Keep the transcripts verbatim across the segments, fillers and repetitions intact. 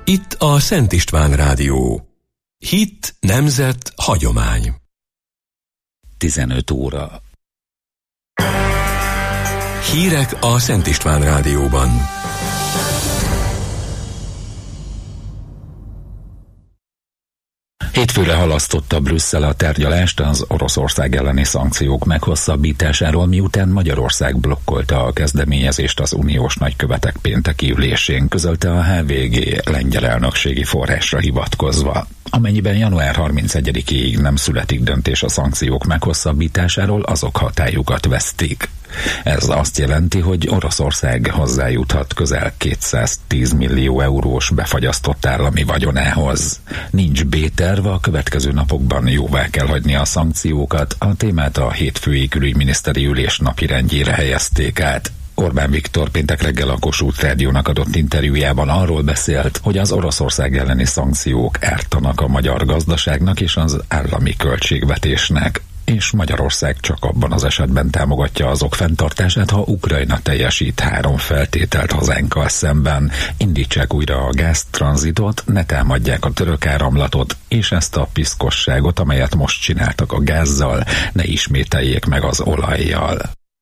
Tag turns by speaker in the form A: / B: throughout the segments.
A: Itt a Szent István Rádió. Hit, nemzet, hagyomány.
B: tizenöt óra.
A: Hírek a Szent István Rádióban.
B: Hétfőre halasztotta Brüsszel a tárgyalást az Oroszország elleni szankciók meghosszabbításáról, miután Magyarország blokkolta a kezdeményezést az uniós nagykövetek pénteki ülésén, közölte a há vé gé lengyel elnökségi forrásra hivatkozva. Amennyiben január harmincegyedikéig nem születik döntés a szankciók meghosszabbításáról, azok hatályukat vesztik. Ez azt jelenti, hogy Oroszország hozzájuthat közel kétszáztíz millió eurós befagyasztott állami vagyonához. Nincs B-terv, a következő napokban jóvá kell hagyni a szankciókat, a témát a hétfői külügyminiszteri ülés napirendjére helyezték át. Orbán Viktor péntek reggel a Kossuth Rádiónak adott interjújában arról beszélt, hogy az Oroszország elleni szankciók ártanak a magyar gazdaságnak és az állami költségvetésnek, és Magyarország csak abban az esetben támogatja azok fenntartását, ha Ukrajna teljesít három feltételt hazánkkal szemben: indítsák újra a gáztranzitot, ne támadják a török áramlatot, és ezt a piszkosságot, amelyet most csináltak a gázzal, ne ismételjék meg az olajjal.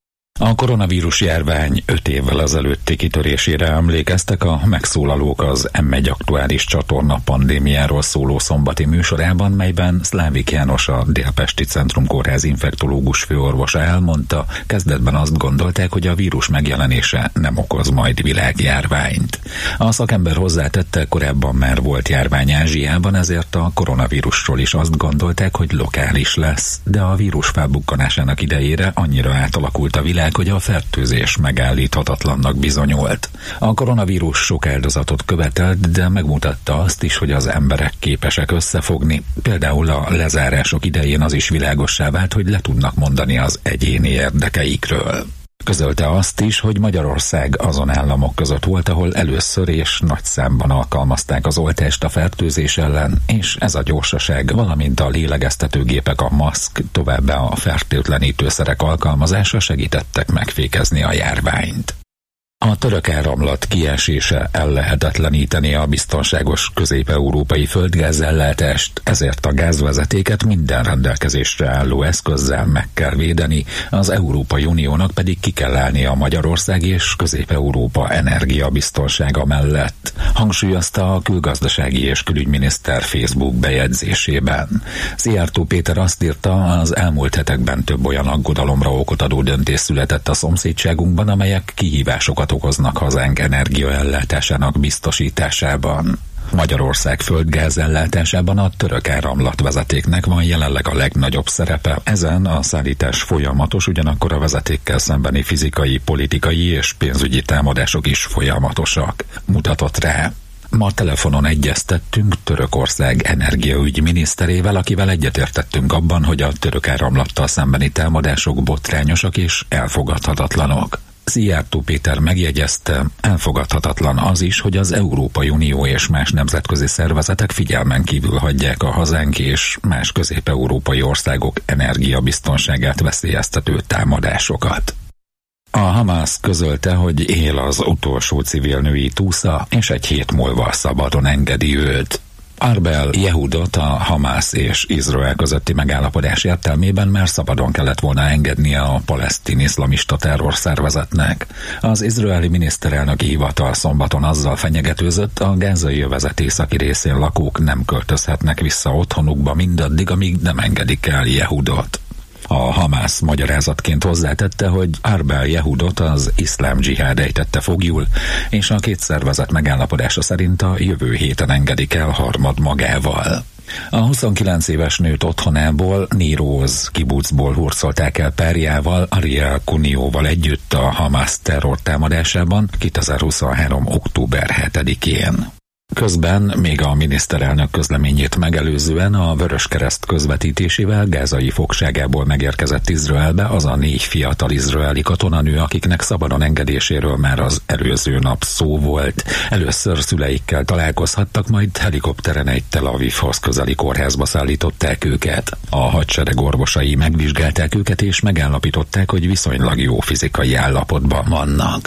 B: A koronavírus járvány öt évvel ezelőtti kitörésére emlékeztek a megszólalók az em egy aktuális csatorna pandémiáról szóló szombati műsorában, melyben Szlávik János, a Délpesti Centrum Kórház infektológus főorvosa elmondta, kezdetben azt gondolták, hogy a vírus megjelenése nem okoz majd világjárványt. A szakember hozzátette, korábban már volt járvány Ázsiában, ezért a koronavírusról is azt gondolták, hogy lokális lesz, de a vírus felbukkanásának idejére annyira átalakult a világ, hogy a fertőzés megállíthatatlannak bizonyult. A koronavírus sok áldozatot követelt, de megmutatta azt is, hogy az emberek képesek összefogni. Például a lezárások idején az is világossá vált, hogy le tudnak mondani az egyéni érdekeikről. Közölte azt is, hogy Magyarország azon államok között volt, ahol először és nagy számban alkalmazták az oltást a fertőzés ellen, és ez a gyorsaság, valamint a lélegeztetőgépek, a maszk, továbbá a fertőtlenítőszerek alkalmazása segítettek megfékezni a járványt. A török áramlat kiesése ellehetetleníteni a biztonságos közép-európai földgázellátást, ezért a gázvezetéket minden rendelkezésre álló eszközzel meg kell védeni, az Európai Uniónak pedig ki kell állni a Magyarország és Közép-Európa energiabiztonsága mellett, hangsúlyozta a külgazdasági és külügyminiszter Facebook bejegyzésében. Szijjártó Péter azt írta, az elmúlt hetekben több olyan aggodalomra okot adó döntés született a szomszédságunkban, amelyek kihívásokat okoznak hazánk energiaellátásának biztosításában. Magyarország földgáz ellátásában a török áramlatvezetéknek van jelenleg a legnagyobb szerepe. Ezen a szállítás folyamatos, ugyanakkor a vezetékkel szembeni fizikai, politikai és pénzügyi támadások is folyamatosak, mutatott rá. Ma telefonon egyeztettünk Törökország energiaügyi miniszterével, akivel egyetértettünk abban, hogy a török áramlattal szembeni támadások botrányosak és elfogadhatatlanok. Szijjártó Péter megjegyezte, elfogadhatatlan az is, hogy az Európai Unió és más nemzetközi szervezetek figyelmen kívül hagyják a hazánk és más közép-európai országok energiabiztonságát veszélyeztető támadásokat. A Hamász közölte, hogy él az utolsó civil női túsza, és egy hét múlva szabadon engedi őt. Arbel Yehudot, a Hamász és Izrael közötti megállapodás értelmében már szabadon kellett volna engednie a palesztin iszlamista terrorszervezetnek. Az izraeli miniszterelnöki hivatal szombaton azzal fenyegetőzött, a gázai övezet északi részén lakók nem költözhetnek vissza otthonukba mindaddig, amíg nem engedik el Yehudot. A Hamász magyarázatként hozzátette, hogy Arbel Yehudot az iszlám dzsihád ejtette foglyul, és a két szervezet megállapodása szerint a jövő héten engedik el harmad magával. A huszonkilenc éves nőt otthonából, Níróz kibucból hurcolták el párjával, Ariel Kunióval együtt a Hamász terrortámadásában kétezer-huszonhárom október hetedikén. Közben még a miniszterelnök közleményét megelőzően a Vöröskereszt közvetítésével gázai fogságából megérkezett Izraelbe az a négy fiatal izraeli katonanő, akiknek szabadon engedéséről már az előző nap szó volt. Először szüleikkel találkozhattak, majd helikopteren egy Tel Avivhoz közeli kórházba szállították őket. A hadsereg orvosai megvizsgálták őket és megállapították, hogy viszonylag jó fizikai állapotban vannak.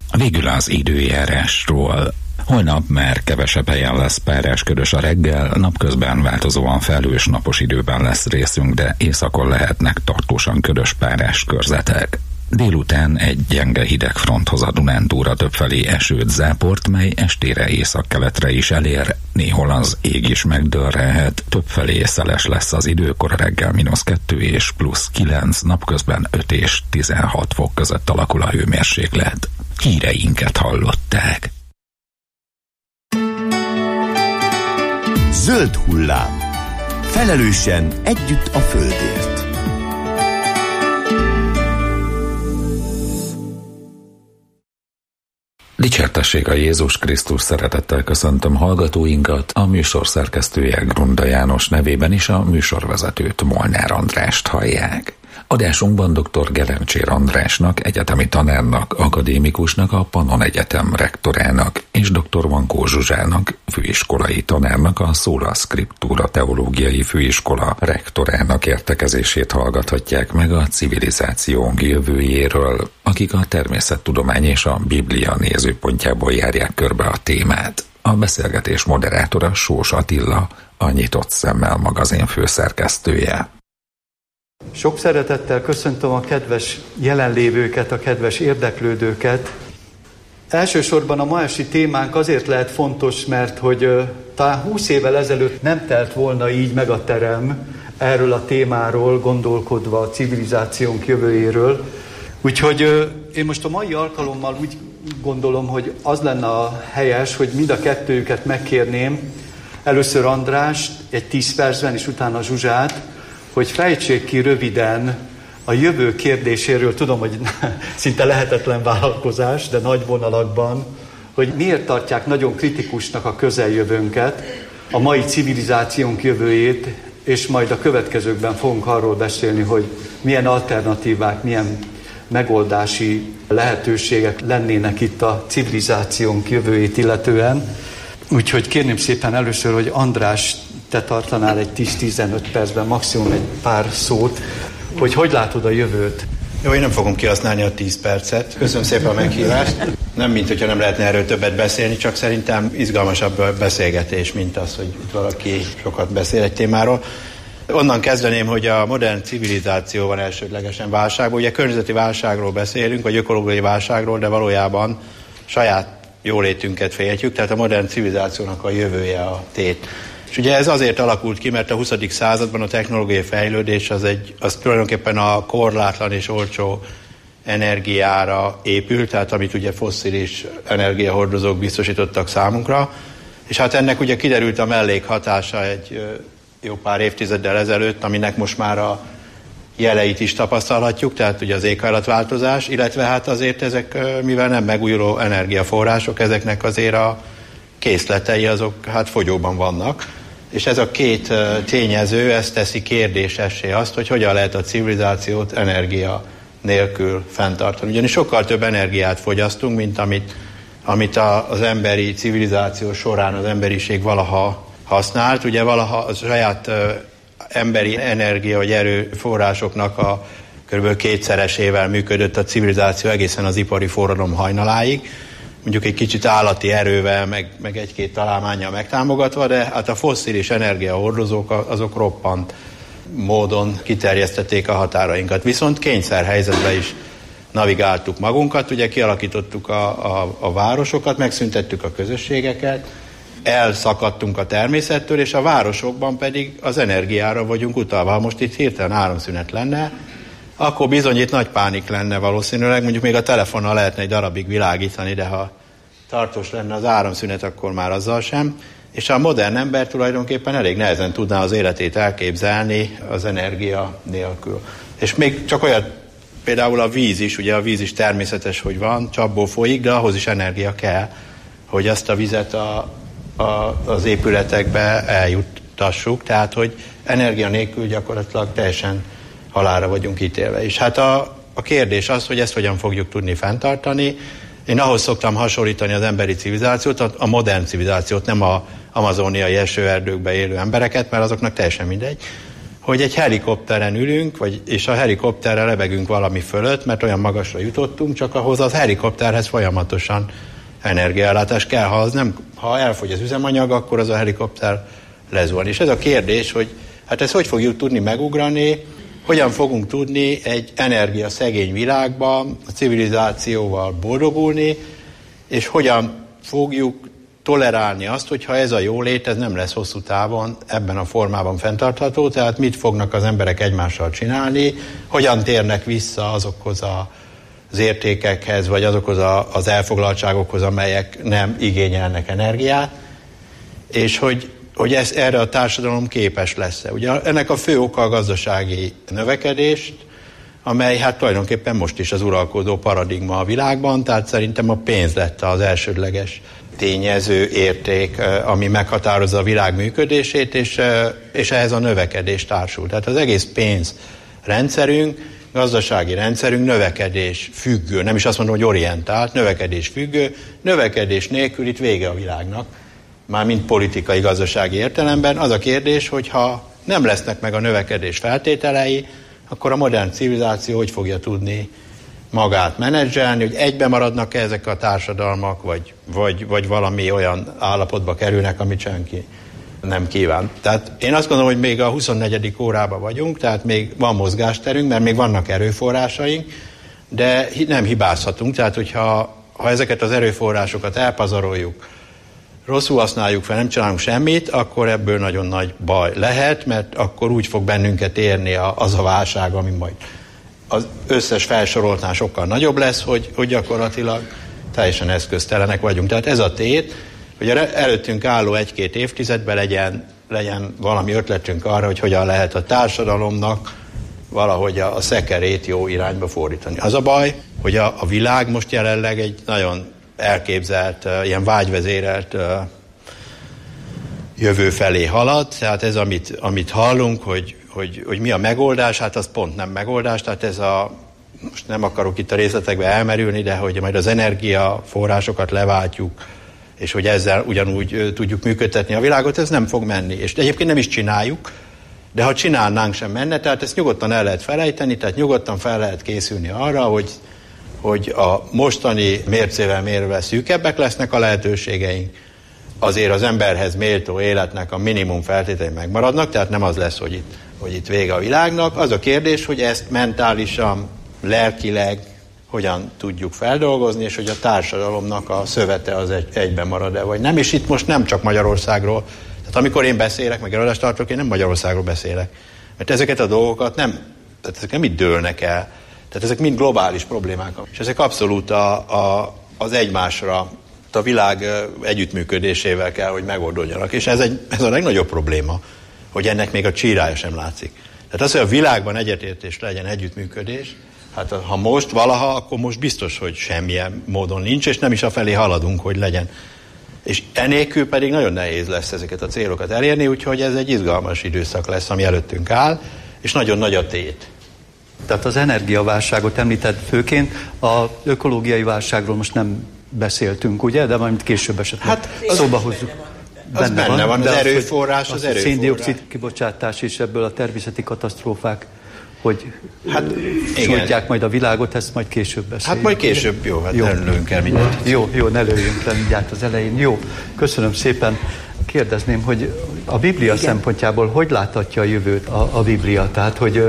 B: Végül az időjárásról. Holnap már kevesebb helyen lesz párásködös a reggel, napközben változóan felhős napos időben lesz részünk, de északon lehetnek tartósan ködös párás körzetek. Délután egy gyenge hidegfront hoz a Dunántúra többfelé esőt, záport, mely estére északkeletre is elér, néhol az ég is megdörrelhet, többfelé szeles lesz az idő, kora reggel mínusz kettő és plusz kilenc, napközben öt és tizenhat fok között alakul a hőmérséklet. Híreinket hallották.
C: Zöld hullám. Felelősen együtt a földért.
B: Dicsértessék a Jézus Krisztus, szeretettel köszöntöm hallgatóinkat, a műsor szerkesztője Grunda János nevében is a műsorvezetőt, Molnár Andrást hallják. Adásunkban dr. Gelencsér Andrásnak, egyetemi tanárnak, akadémikusnak, a Pannon Egyetem rektorának és dr. Vankó Zsuzsának, főiskolai tanárnak, a Sola Scriptura Teológiai Főiskola rektorának értekezését hallgathatják meg a civilizációnk jövőjéről, akik a természettudomány és a Biblia nézőpontjából járják körbe a témát. A beszélgetés moderátora Sós Attila, a Nyitott Szemmel magazin főszerkesztője.
D: Sok szeretettel köszöntöm a kedves jelenlévőket, a kedves érdeklődőket. Elsősorban a ma esti témánk azért lehet fontos, mert hogy uh, talán húsz évvel ezelőtt nem telt volna így meg a terem erről a témáról, gondolkodva a civilizációnk jövőjéről. Úgyhogy uh, én most a mai alkalommal úgy gondolom, hogy az lenne a helyes, hogy mind a kettőjüket megkérném, először Andrást egy tíz percben, és utána Zsuzsát, hogy fejtsék ki röviden a jövő kérdéséről, tudom, hogy szinte lehetetlen vállalkozás, de nagy vonalakban, hogy miért tartják nagyon kritikusnak a közeljövőnket, a mai civilizációnk jövőjét, és majd a következőkben fogunk arról beszélni, hogy milyen alternatívák, milyen megoldási lehetőségek lennének itt a civilizációnk jövőjét illetően. Úgyhogy kérném szépen először, hogy András, te tartanál egy tíz-tizenöt percben maximum egy pár szót, hogy hogy látod a jövőt?
E: Jó, én nem fogom kihasználni a tíz percet. Köszönöm szépen a meghívást. Nem, mint hogyha nem lehetne erről többet beszélni, csak szerintem izgalmasabb a beszélgetés, mint az, hogy itt valaki sokat beszél egy témáról. Onnan kezdeném, hogy a modern civilizáció van elsődlegesen válságban. Ugye környezeti válságról beszélünk, vagy ökológiai válságról, de valójában saját jólétünket féltjük, tehát a modern civilizációnak a jövője a tét. És ugye ez azért alakult ki, mert a huszadik században a technológiai fejlődés az, egy, az tulajdonképpen a korlátlan és olcsó energiára épült, tehát amit ugye fosszilis energiahordozók biztosítottak számunkra. És hát ennek ugye kiderült a mellékhatása egy jó pár évtizeddel ezelőtt, aminek most már a jeleit is tapasztalhatjuk, tehát ugye az éghajlatváltozás, illetve hát azért ezek, mivel nem megújuló energiaforrások, ezeknek azért a készletei azok hát fogyóban vannak. És ez a két tényező, ez teszi kérdésessé azt, hogy hogyan lehet a civilizációt energia nélkül fenntartani. Ugyanis sokkal több energiát fogyasztunk, mint amit, amit a, az emberi civilizáció során az emberiség valaha használt. Ugye valaha a saját uh, emberi energia vagy erőforrásoknak a kb. kétszeresével működött a civilizáció egészen az ipari forradalom hajnaláig. Mondjuk egy kicsit állati erővel, meg, meg egy-két találmánnyal megtámogatva, de hát a fosszilis energiahordozók azok roppant módon kiterjesztették a határainkat. Viszont kényszerhelyzetben is navigáltuk magunkat, ugye kialakítottuk a, a, a városokat, megszüntettük a közösségeket, elszakadtunk a természettől, és a városokban pedig az energiára vagyunk utalva. Ha most itt hirtelen áramszünet lenne, akkor bizony itt nagy pánik lenne valószínűleg, mondjuk még a telefonnal lehetne egy darabig világítani, de ha tartós lenne az áramszünet, akkor már azzal sem. És a modern ember tulajdonképpen elég nehezen tudná az életét elképzelni az energia nélkül. És még csak olyat, például a víz is, ugye a víz is természetes, hogy van, csapból folyik, de ahhoz is energia kell, hogy azt a vizet a, a, az épületekbe eljuttassuk. Tehát, hogy energia nélkül gyakorlatilag teljesen halálra vagyunk ítélve. És hát a, a kérdés az, hogy ezt hogyan fogjuk tudni fenntartani. Én ahhoz szoktam hasonlítani az emberi civilizációt, a modern civilizációt, nem a amazóniai esőerdőkben élő embereket, mert azoknak teljesen mindegy, hogy egy helikopteren ülünk, vagy, és a helikopterrel lebegünk valami fölött, mert olyan magasra jutottunk, csak ahhoz az helikopterhez folyamatosan energiaellátás kell. Ha, az nem, ha elfogy az üzemanyag, akkor az a helikopter lezuhan. És ez a kérdés, hogy hát ezt hogy fogjuk tudni megugrani, hogyan fogunk tudni egy energiaszegény világban a civilizációval boldogulni, és hogyan fogjuk tolerálni azt, hogyha ez a jólét, ez nem lesz hosszú távon ebben a formában fenntartható, tehát mit fognak az emberek egymással csinálni, hogyan térnek vissza azokhoz a, az értékekhez, vagy azokhoz a, az elfoglaltságokhoz, amelyek nem igényelnek energiát, és hogy, hogy ez, erre a társadalom képes lesz-e. Ugye ennek a fő oka a gazdasági növekedést, amely hát tulajdonképpen most is az uralkodó paradigma a világban, tehát szerintem a pénz lett az elsődleges tényező, érték, ami meghatározza a világ működését, és, és ehhez a növekedés társul. Tehát az egész pénzrendszerünk, gazdasági rendszerünk növekedés függő, nem is azt mondom, hogy orientált, növekedés függő, növekedés nélkül itt vége a világnak, már mind politikai, gazdasági értelemben. Az a kérdés, hogy ha nem lesznek meg a növekedés feltételei, akkor a modern civilizáció hogy fogja tudni magát menedzselni, hogy egybe maradnak ezek a társadalmak, vagy, vagy, vagy valami olyan állapotba kerülnek, amit senki nem kíván. Tehát én azt gondolom, hogy még a huszonnegyedik órában vagyunk, tehát még van mozgásterünk, mert még vannak erőforrásaink, de nem hibázhatunk, tehát hogyha ha ezeket az erőforrásokat elpazaroljuk, rosszul használjuk fel, nem csinálunk semmit, akkor ebből nagyon nagy baj lehet, mert akkor úgy fog bennünket érni az a válság, ami majd az összes felsoroltnál sokkal nagyobb lesz, hogy, hogy gyakorlatilag teljesen eszköztelenek vagyunk. Tehát ez a tét, hogy előttünk álló egy-két évtizedben legyen, legyen valami ötletünk arra, hogy hogyan lehet a társadalomnak valahogy a, a szekerét jó irányba fordítani. Az a baj, hogy a, a világ most jelenleg egy nagyon elképzelt, uh, ilyen vágyvezérelt uh, jövő felé halad, tehát ez, amit, amit hallunk, hogy, hogy, hogy mi a megoldás, hát az pont nem megoldás, tehát ez a, most nem akarok itt a részletekbe elmerülni, de hogy majd az energiaforrásokat leváltjuk, és hogy ezzel ugyanúgy uh, tudjuk működtetni a világot, ez nem fog menni. És egyébként nem is csináljuk, de ha csinálnánk sem menne, tehát ezt nyugodtan el lehet felejteni, tehát nyugodtan fel lehet készülni arra, hogy hogy a mostani mércével mérve szűkebbek lesznek a lehetőségeink, azért az emberhez méltó életnek a minimum feltételei megmaradnak, tehát nem az lesz, hogy itt, hogy itt vége a világnak. Az a kérdés, hogy ezt mentálisan, lelkileg hogyan tudjuk feldolgozni, és hogy a társadalomnak a szövete az egy, egyben marad-e, vagy nem. És itt most nem csak Magyarországról, tehát amikor én beszélek, meg előadást tartok, én nem Magyarországról beszélek. Mert ezeket a dolgokat nem, tehát ezek nem itt dőlnek el. Tehát ezek mind globális problémák. És ezek abszolút a, a, az egymásra, a világ együttműködésével kell, hogy megoldódjanak. És ez, egy, ez a legnagyobb probléma, hogy ennek még a csírája sem látszik. Tehát az, hogy a világban egyetértés legyen, együttműködés, hát ha most valaha, akkor most biztos, hogy semmilyen módon nincs, és nem is afelé haladunk, hogy legyen. És enélkül pedig nagyon nehéz lesz ezeket a célokat elérni, úgyhogy ez egy izgalmas időszak lesz, ami előttünk áll, és nagyon nagy a tét.
D: Tehát az energiaválságot említett főként, az ökológiai válságról most nem beszéltünk, ugye? De majd később esetleg hát szóba hozzuk.
E: Az benne, benne van, van az, az erőforrás, az, az, az erőforrás. A
D: széndioxid kibocsátás és ebből a természeti katasztrófák, hogy
E: hát,
D: sújtják majd a világot, ezt majd később beszéljünk.
E: Hát majd később, jó, hát jó. Ne lőjünk el mindent.
D: Jó, jó, ne lőjünk le mindjárt az elején. Jó, köszönöm szépen. Kérdezném, hogy a Biblia Igen. szempontjából hogy láthatja a jövőt a, a Biblia? Tehát, hogy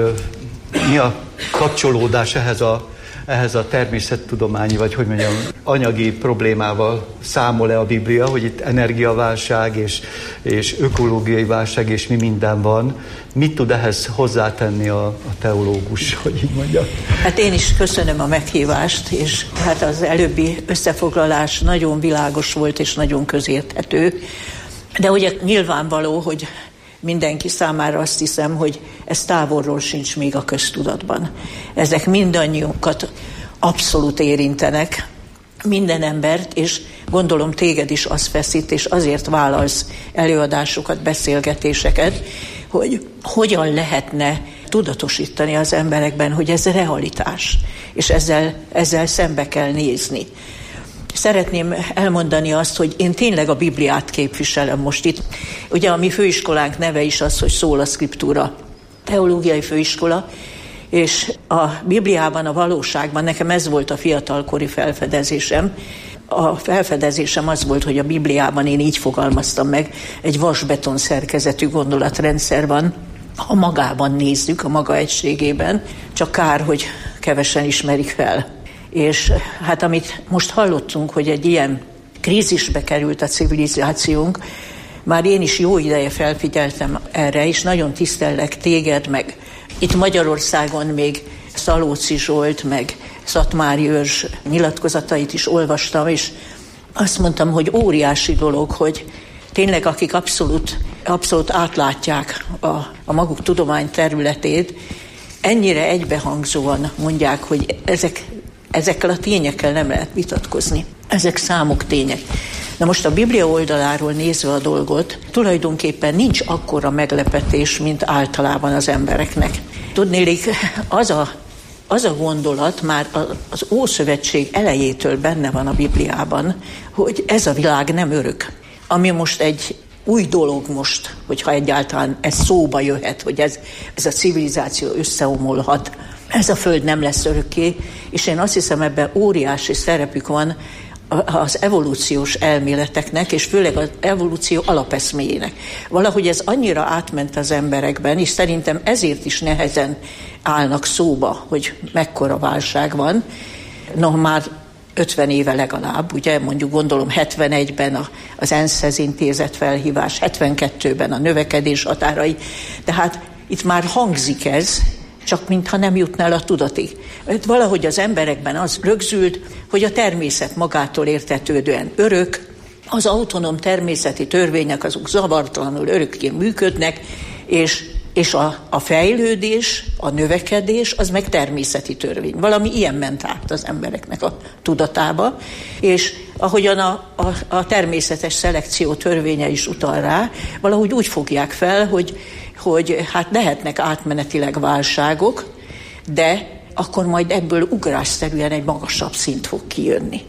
D: mi a kapcsolódás ehhez a, ehhez a természettudományi, vagy hogy mondjam, anyagi problémával számol-e a Biblia, hogy itt energiaválság és, és ökológiai válság és mi minden van. Mit tud ehhez hozzátenni a, a teológus, hogy így mondjam?
F: Hát én is köszönöm a meghívást, és hát az előbbi összefoglalás nagyon világos volt és nagyon közérthető. De ugye nyilvánvaló, hogy mindenki számára azt hiszem, hogy ez távolról sincs még a köztudatban. Ezek mindannyiunkat abszolút érintenek, minden embert, és gondolom téged is az feszít, és azért vállalsz előadásokat, beszélgetéseket, hogy hogyan lehetne tudatosítani az emberekben, hogy ez realitás, és ezzel, ezzel szembe kell nézni. Szeretném elmondani azt, hogy én tényleg a Bibliát képviselem most itt. Ugye a mi főiskolánk neve is az, hogy szól a szkriptúra. teológiai főiskola, és a Bibliában, a valóságban nekem ez volt a fiatalkori felfedezésem. A felfedezésem az volt, hogy a Bibliában én így fogalmaztam meg, egy vasbeton szerkezetű gondolatrendszer van, ha magában nézzük, a maga egységében, csak kár, hogy kevesen ismerik fel. És hát amit most hallottunk, hogy egy ilyen krízisbe került a civilizációnk, már én is jó ideje felfigyeltem erre, és nagyon tisztellek téged, meg itt Magyarországon még Szalóci Zsolt, meg Szatmári Őrzs nyilatkozatait is olvastam, és azt mondtam, hogy óriási dolog, hogy tényleg akik abszolút, abszolút átlátják a, a maguk tudomány területét, ennyire egybehangzóan mondják, hogy ezek, ezekkel a tényekkel nem lehet vitatkozni. Ezek számok tények. Na most a Biblia oldaláról nézve a dolgot, tulajdonképpen nincs akkora meglepetés, mint általában az embereknek. Tudnélik, az a, az a gondolat már az Ószövetség elejétől benne van a Bibliában, hogy ez a világ nem örök. Ami most egy új dolog most, hogyha egyáltalán ez szóba jöhet, hogy ez, ez a civilizáció összeomolhat, ez a föld nem lesz örökké, és én azt hiszem, ebben óriási szerepük van az evolúciós elméleteknek, és főleg az evolúció alapeszméjének. Valahogy ez annyira átment az emberekben, és szerintem ezért is nehezen állnak szóba, hogy mekkora válság van. No, már ötven éve legalább, ugye mondjuk gondolom hetvenegyben az ENSZ-hez intézett felhívás, hetvenkettőben a növekedés határai, tehát itt már hangzik ez, csak mintha nem jutna el a tudatig. Valahogy az emberekben az rögzült, hogy a természet magától értetődően örök, az autonóm természeti törvények azok zavartalanul örökké működnek, és, és a, a fejlődés, a növekedés, az meg természeti törvény. Valami ilyen ment át az embereknek a tudatába, és ahogyan a, a, a természetes szelekció törvénye is utal rá, valahogy úgy fogják fel, hogy hogy hát lehetnek átmenetileg válságok, de akkor majd ebből ugrásszerűen egy magasabb szint fog kijönni.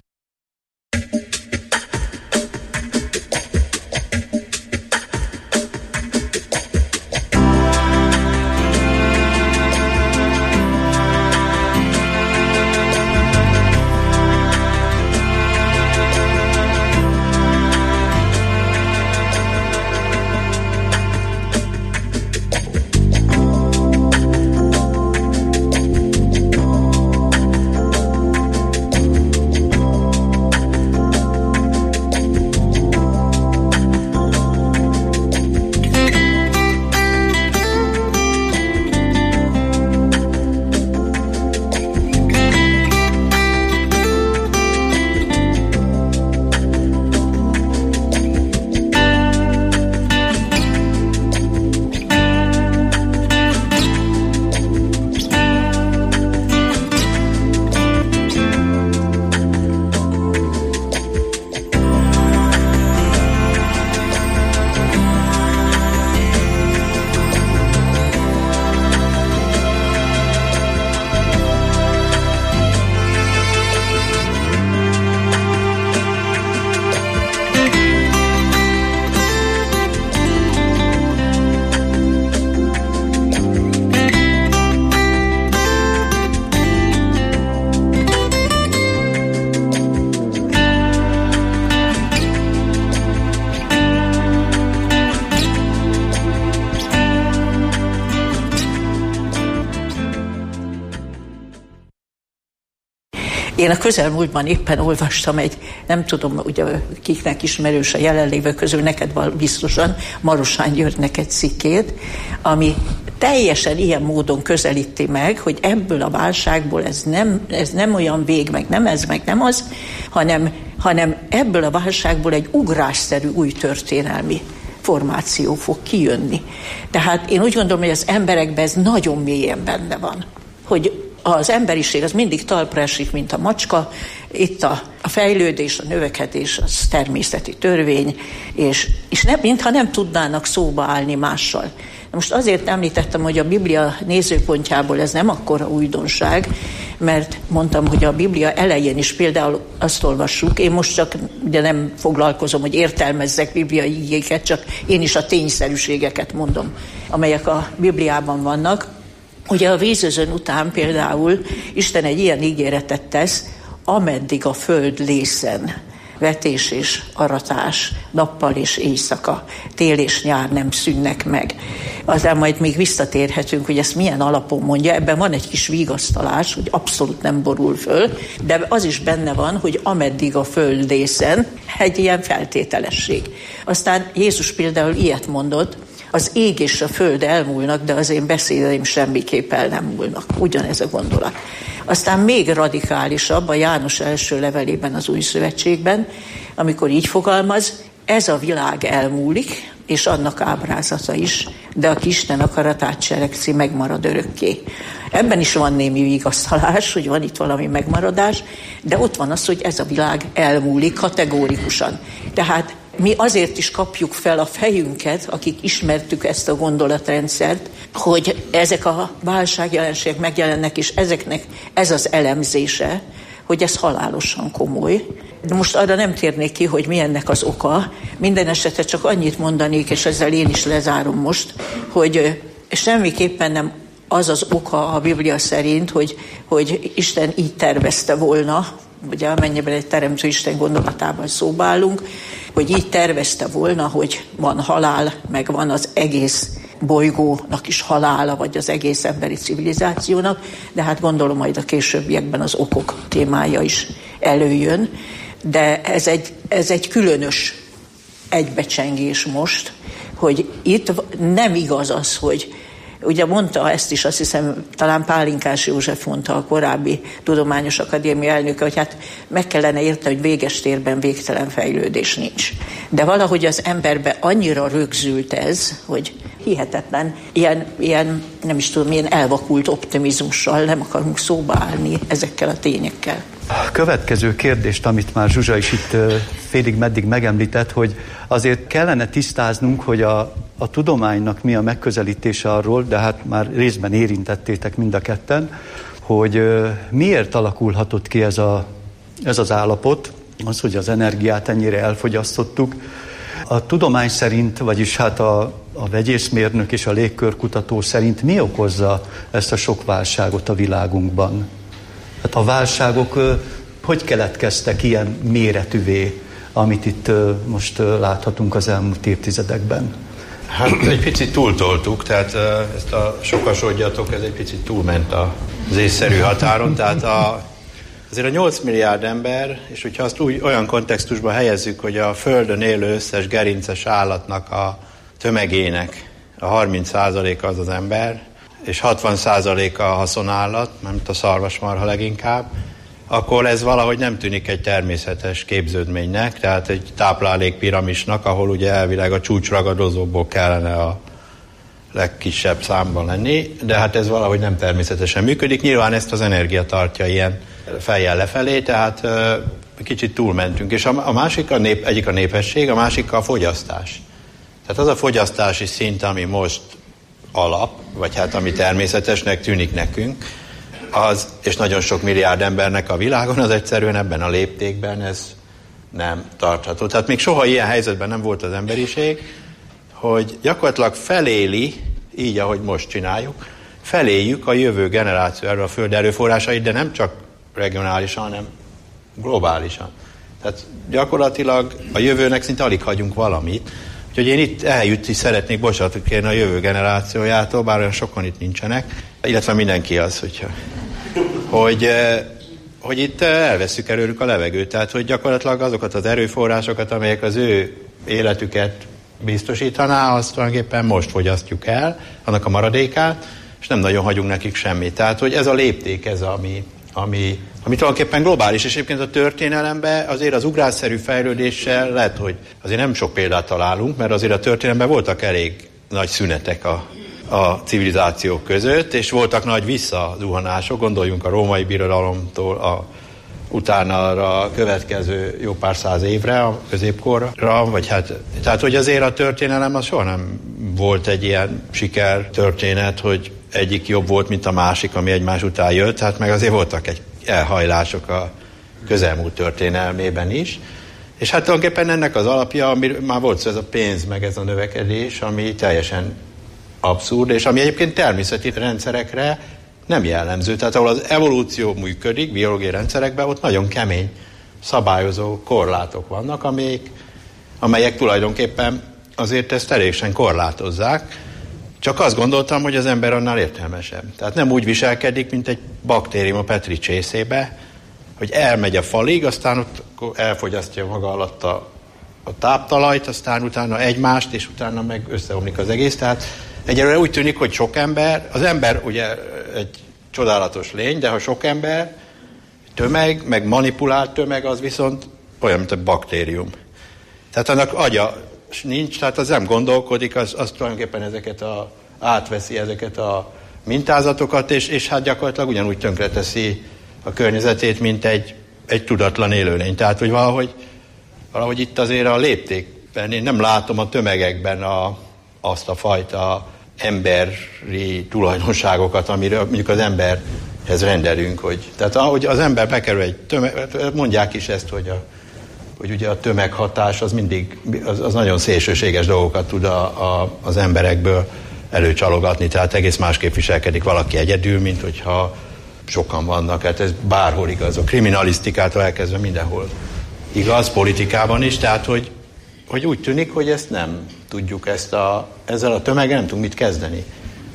F: Én a közelmúltban éppen olvastam egy, nem tudom, ugye kiknek ismerős a jelenlévő közül, neked biztosan, Marosán Györgynek egy cikkét, ami teljesen ilyen módon közelíti meg, hogy ebből a válságból ez nem, ez nem olyan vég, meg nem ez, meg nem az, hanem, hanem ebből a válságból egy ugrásszerű új történelmi formáció fog kijönni. Tehát én úgy gondolom, hogy az emberekben ez nagyon mélyen benne van, hogy az emberiség az mindig talpra esik, mint a macska, itt a, a fejlődés, a növekedés, az természeti törvény, és, és nem, mintha nem tudnának szóba állni mással. Most azért említettem, hogy a Biblia nézőpontjából ez nem akkora újdonság, mert mondtam, hogy a Biblia elején is például azt olvassuk, én most csak ugye nem foglalkozom, hogy értelmezzek bibliai igéket, csak én is a tényszerűségeket mondom, amelyek a Bibliában vannak. Ugye a vízözön után például Isten egy ilyen ígéretet tesz, ameddig a föld lészen, vetés és aratás, nappal és éjszaka, tél és nyár nem szűnnek meg. Aztán majd még visszatérhetünk, hogy ezt milyen alapon mondja, ebben van egy kis vigasztalás, hogy abszolút nem borul föl, de az is benne van, hogy ameddig a föld lészen, egy ilyen feltételesség. Aztán Jézus például ilyet mondott, az ég és a föld elmúlnak, de az én beszédeim semmiképp el nem múlnak. Ugyanez a gondolat. Aztán még radikálisabb a János első levelében az Új Szövetségben, amikor így fogalmaz, ez a világ elmúlik, és annak ábrázata is, de aki Isten akaratát cselekszi, megmarad örökké. Ebben is van némi vigasztalás, hogy van itt valami megmaradás, de ott van az, hogy ez a világ elmúlik kategórikusan. Tehát mi azért is kapjuk fel a fejünket, akik ismertük ezt a gondolatrendszert, hogy ezek a válságjelenségek megjelennek, és ezeknek ez az elemzése, hogy ez halálosan komoly. De most arra nem térnék ki, hogy mi ennek az oka. Minden esetre csak annyit mondanék, és ezzel én is lezárom most, hogy semmiképpen nem az az oka a Biblia szerint, hogy, hogy Isten így tervezte volna, ugye amennyiben egy teremtő Isten gondolatában szóba állunk, hogy így tervezte volna, hogy van halál, meg van az egész bolygónak is halála, vagy az egész emberi civilizációnak, de hát gondolom majd a későbbiekben az okok témája is előjön. De ez egy, ez egy különös egybecsengés most, hogy itt nem igaz az, hogy ugye mondta ezt is, azt hiszem, talán Pálinkás József mondta, a korábbi Tudományos Akadémia elnöke, hogy hát meg kellene érteni, hogy véges térben végtelen fejlődés nincs. De valahogy az emberbe annyira rögzült ez, hogy hihetetlen, ilyen, ilyen nem is tudom, ilyen elvakult optimizmussal nem akarunk szóba állni ezekkel a tényekkel.
D: A következő kérdést, amit már Zsuzsa is itt félig meddig megemlített, hogy azért kellene tisztáznunk, hogy a, a tudománynak mi a megközelítése arról, de hát már részben érintettétek mind a ketten, hogy miért alakulhatott ki ez, a, ez az állapot, az, hogy az energiát ennyire elfogyasztottuk. A tudomány szerint, vagyis hát a, a vegyészmérnök és a légkörkutató szerint mi okozza ezt a sok válságot a világunkban? Hát a válságok hogy keletkeztek ilyen méretűvé, amit itt most láthatunk az elmúlt évtizedekben?
E: Hát egy picit túltoltuk, tehát ezt a sokasodjatok, ez egy picit túlment az észszerű határon, tehát a, azért a nyolc milliárd ember, és hogyha azt úgy, olyan kontextusba helyezzük, hogy a Földön élő összes gerinces állatnak a tömegének a harminc százaléka az az ember, és hatvan százaléka a haszonállat, mint a szarvasmarha leginkább, akkor ez valahogy nem tűnik egy természetes képződménynek, tehát egy táplálékpiramisnak, ahol ugye elvileg a csúcsragadozóból kellene a legkisebb számban lenni, de hát ez valahogy nem természetesen működik. Nyilván ezt az energia tartja ilyen fejjel lefelé, tehát kicsit túlmentünk. És a másik a nép, egyik a népesség, a másik a fogyasztás. Tehát az a fogyasztási szint, ami most alap, vagy hát ami természetesnek tűnik nekünk, az, és nagyon sok milliárd embernek a világon, az egyszerűen ebben a léptékben ez nem tartható. Tehát még soha ilyen helyzetben nem volt az emberiség, hogy gyakorlatilag feléli, így ahogy most csináljuk, feléljük a jövő generáció erről a föld erőforrásait, de nem csak regionálisan, hanem globálisan. Tehát gyakorlatilag a jövőnek szinte alig hagyunk valamit. Úgyhogy én itt eljut is szeretnék bocsánatot kérni a jövő generációjától, bár olyan sokan itt nincsenek, illetve mindenki az, hogyha, hogy, hogy itt elveszük előlük a levegőt. Tehát, hogy gyakorlatilag azokat az erőforrásokat, amelyek az ő életüket biztosítaná, azt tulajdonképpen most fogyasztjuk el, annak a maradékát, és nem nagyon hagyunk nekik semmit. Tehát, hogy ez a lépték, ez ami, ami, ami tulajdonképpen globális, és egyébként a történelemben azért az ugrásszerű fejlődéssel lehet, hogy azért nem sok példát találunk, mert azért a történelemben voltak elég nagy szünetek a, a civilizációk között, és voltak nagy visszazuhanások, gondoljunk a római birodalomtól a utána a következő jó pár száz évre, a középkorra, vagy hát, tehát hogy azért a történelem az soha nem volt egy ilyen siker történet, hogy egyik jobb volt, mint a másik, ami egymás után jött, hát meg azért voltak egy elhajlások a közelmúlt történelmében is. És hát tulajdonképpen ennek az alapja, ami már volt szó, ez a pénz, meg ez a növekedés, ami teljesen abszurd, és ami egyébként természeti rendszerekre nem jellemző. Tehát ahol az evolúció működik, biológiai rendszerekben, ott nagyon kemény szabályozó korlátok vannak, amelyek, amelyek tulajdonképpen azért ezt eléggsen korlátozzák. Csak azt gondoltam, hogy az ember annál értelmesebb. Tehát nem úgy viselkedik, mint egy baktérium a Petri csészébe, hogy elmegy a falig, aztán ott elfogyasztja maga alatt a, a táptalajt, aztán utána egymást, és utána meg összeomlik az egész. Tehát egyelőre úgy tűnik, hogy sok ember, az ember ugye egy csodálatos lény, de ha sok ember, tömeg, meg manipulált tömeg, az viszont olyan, mint egy baktérium. Tehát annak agya nincs, tehát az nem gondolkodik, az, az tulajdonképpen ezeket a, átveszi ezeket a mintázatokat, és, és hát gyakorlatilag ugyanúgy tönkreteszi a környezetét, mint egy, egy tudatlan élőlény. Tehát, hogy valahogy, valahogy itt azért a léptékben, én nem látom a tömegekben a, azt a fajta emberi tulajdonságokat, amiről mondjuk az emberhez rendelünk, hogy, tehát ahogy az ember bekerül egy tömeg, mondják is ezt, hogy, a, hogy ugye a tömeghatás az mindig, az, az nagyon szélsőséges dolgokat tud a, a, az emberekből előcsalogatni, tehát egész másképp viselkedik valaki egyedül, mint hogyha sokan vannak, hát ez bárhol igaz, a kriminalisztikától elkezdve mindenhol igaz, politikában is, tehát hogy, hogy úgy tűnik, hogy ezt nem tudjuk, ezt a, ezzel a tömeggel nem tudunk mit kezdeni.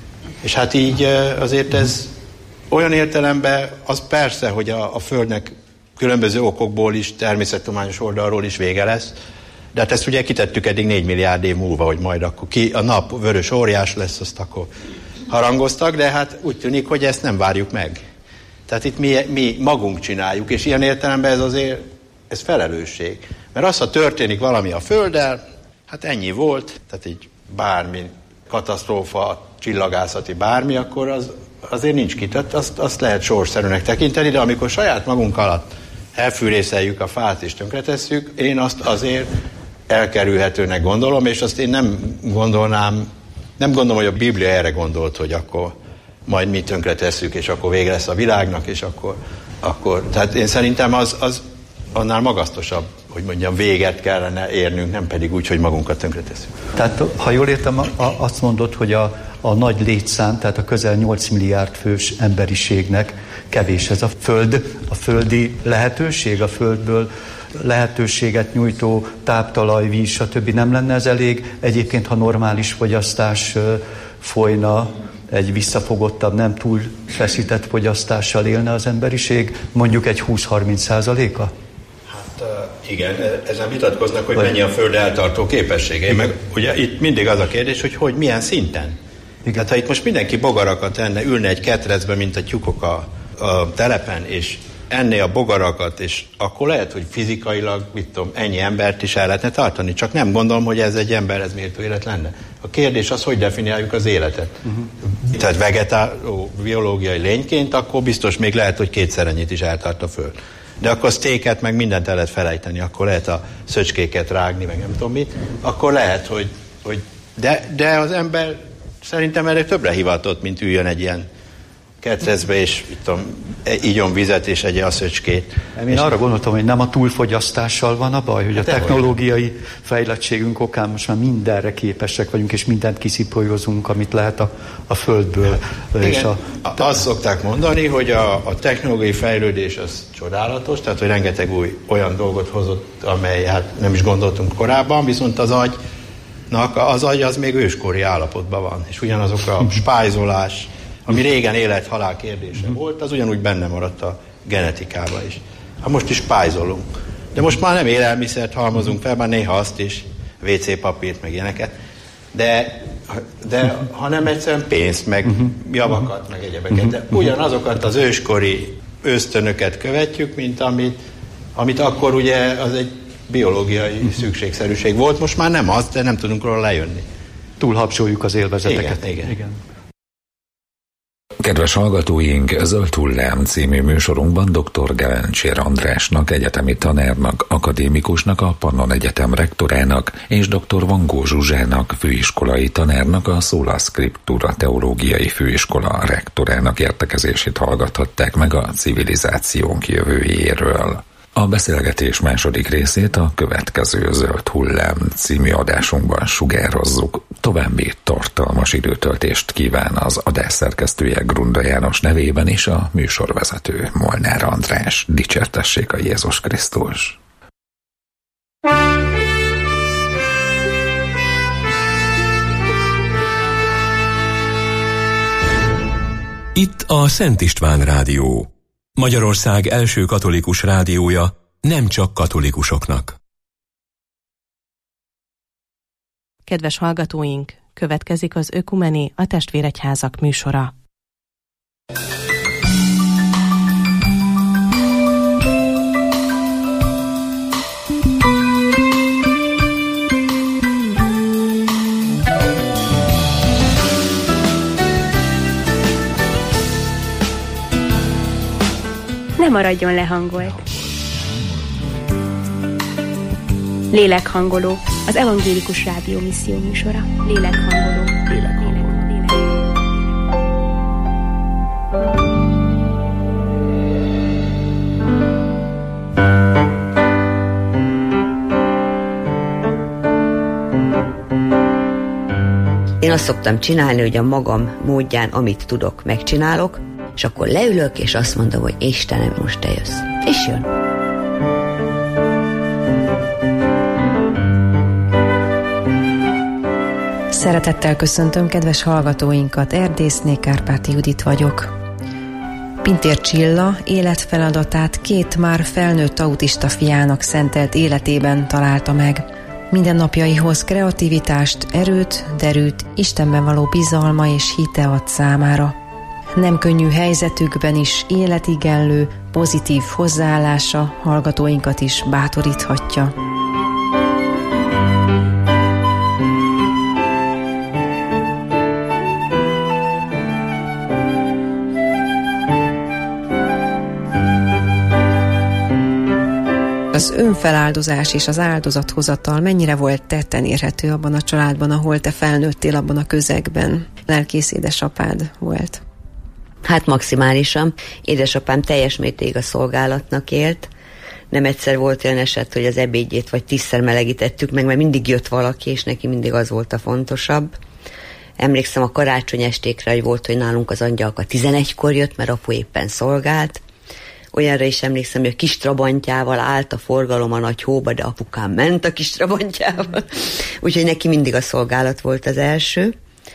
E: És hát így azért ez olyan értelemben, az persze, hogy a, a Földnek különböző okokból is, természettudományos oldalról is vége lesz, de hát ezt ugye kitettük eddig négy milliárd év múlva, hogy majd akkor ki a nap vörös óriás lesz, azt akkor harangoztak, de hát úgy tűnik, hogy ezt nem várjuk meg. Tehát itt mi, mi magunk csináljuk, és ilyen értelemben ez azért, ez felelősség. Mert az, ha történik valami a Földdel, hát ennyi volt, tehát így bármi katasztrófa, csillagászati bármi, akkor az, azért nincs kitett, azt, azt lehet sorszerűnek tekinteni, de amikor saját magunk alatt elfűrészeljük a fát és tönkretesszük, én azt azért elkerülhetőnek gondolom, és azt én nem gondolnám, nem gondolom, hogy a Biblia erre gondolt, hogy akkor majd mi tönkretesszük, és akkor vége lesz a világnak, és akkor, akkor tehát én szerintem az, az annál magasztosabb, hogy mondjam, véget kellene érnünk, nem pedig úgy, hogy magunkat tönkretesszük.
D: Tehát, ha jól értem, azt mondod, hogy a, a nagy létszám, tehát a közel nyolc milliárd fős emberiségnek kevés ez a Föld, a földi lehetőség, a Földből lehetőséget nyújtó táptalaj, víz, stb. Nem lenne ez elég? Egyébként, ha normális fogyasztás folyna, egy visszafogottabb, nem túl feszített fogyasztással élne az emberiség, mondjuk egy húsz-harminc százaléka?
E: Hát igen, ezen vitatkoznak, hogy mennyi a Föld eltartó képessége. Meg ugye itt mindig az a kérdés, hogy hogy milyen szinten. Igen. Hát ha itt most mindenki bogarakat enne, ülne egy ketrecbe, mint a tyúkok a, a telepen, és enné a bogarakat, és akkor lehet, hogy fizikailag, mit tudom, ennyi embert is el lehetne tartani. Csak nem gondolom, hogy ez egy emberhez méltó élet lenne. A kérdés az, hogy definiáljuk az életet. Uh-huh. Tehát vegetáló, biológiai lényként, akkor biztos még lehet, hogy kétszer ennyit is eltart a Föld. De akkor sztéket, meg mindent el lehet felejteni, akkor lehet a szöcskéket rágni, meg nem tudom mit. Akkor lehet, hogy... hogy de, de az ember szerintem erre többre hivatott, mint üljön egy ilyen ketrecbe, és tudom, igyon vizet, és egye a szöcskét.
D: Én és arra gondoltam, hogy nem a túlfogyasztással van a baj, hogy hát a technológiai olyan fejlettségünk okán most már mindenre képesek vagyunk, és mindent kiszipolyozunk, amit lehet a, a Földből.
E: Hát, és a, a, azt szokták mondani, hogy a, a technológiai fejlődés az csodálatos, tehát hogy rengeteg új olyan dolgot hozott, amely hát nem is gondoltunk korábban, viszont az agynak, az agy az még őskori állapotban van, és ugyanazok a spájzolás, ami régen élet-halál kérdése volt, az ugyanúgy benne maradt a genetikában is. Hát most is pályzolunk. De most már nem élelmiszert halmozunk fel, már néha azt is, vé cé papírt, meg ilyeneket. De, de hanem egyszerűen pénzt, meg javakat, meg egyebeket. De ugyanazokat az őskori ösztönöket követjük, mint amit, amit akkor ugye az egy biológiai szükségszerűség volt. Most már nem az, de nem tudunk róla lejönni.
D: Túlhabsoljuk az élvezeteket.
E: Igen, igen. igen.
B: Kedves hallgatóink, Zöld hullám című műsorunkban dr. Gelencsér Andrásnak, egyetemi tanárnak, akadémikusnak, a Pannon Egyetem rektorának és dr. Vangó Zsuzsának, főiskolai tanárnak, a Sola Scriptura teológiai főiskola rektorának értekezését hallgathatták meg a civilizációnk jövőjéről. A beszélgetés második részét a következő Zöld hullám című adásunkban sugározzuk. További tartalmas időtöltést kíván az adás szerkesztője Grunda János nevében és a műsorvezető Molnár András. Dicsértessék a Jézus Krisztus!
A: Itt a Szent István Rádió, Magyarország első katolikus rádiója, nem csak katolikusoknak.
G: Kedves hallgatóink, következik az Ökumeni, a Testvéregyházak műsora.
H: Ne maradjon lehangolt. Lélekhangoló, az evangélikus rádió misszió műsora. Lélekhangoló. Lélekhangoló.
I: Én azt szoktam csinálni, hogy a magam módján, amit tudok, megcsinálok, és akkor leülök, és azt mondom, hogy Istenem, most te jössz. És jön.
J: Szeretettel köszöntöm kedves hallgatóinkat, Erdészné Kárpáti Judit vagyok. Pintér Csilla életfeladatát két már felnőtt autista fiának szentelt életében találta meg. Mindennapjaihoz kreativitást, erőt, derűt, Istenben való bizalma és hite ad számára. Nem könnyű helyzetükben is életigenlő, pozitív hozzáállása hallgatóinkat is bátoríthatja. Az önfeláldozás és az áldozathozatal mennyire volt tetten érhető abban a családban, ahol te felnőttél, abban a közegben? Lelkész édesapád volt.
I: Hát maximálisan. Édesapám teljes mértékig a szolgálatnak élt. Nem egyszer volt olyan eset, hogy az ebédjét vagy tízszer melegítettük meg, mert mindig jött valaki, és neki mindig az volt a fontosabb. Emlékszem a karácsony estékre, hogy volt, hogy nálunk az angyalka tizenegykor jött, mert apu éppen szolgált. Olyanra is emlékszem, hogy a kis trabantjával állt a forgalom a nagy hóba, de apukám ment a kis trabantjával. Úgyhogy neki mindig a szolgálat volt az első.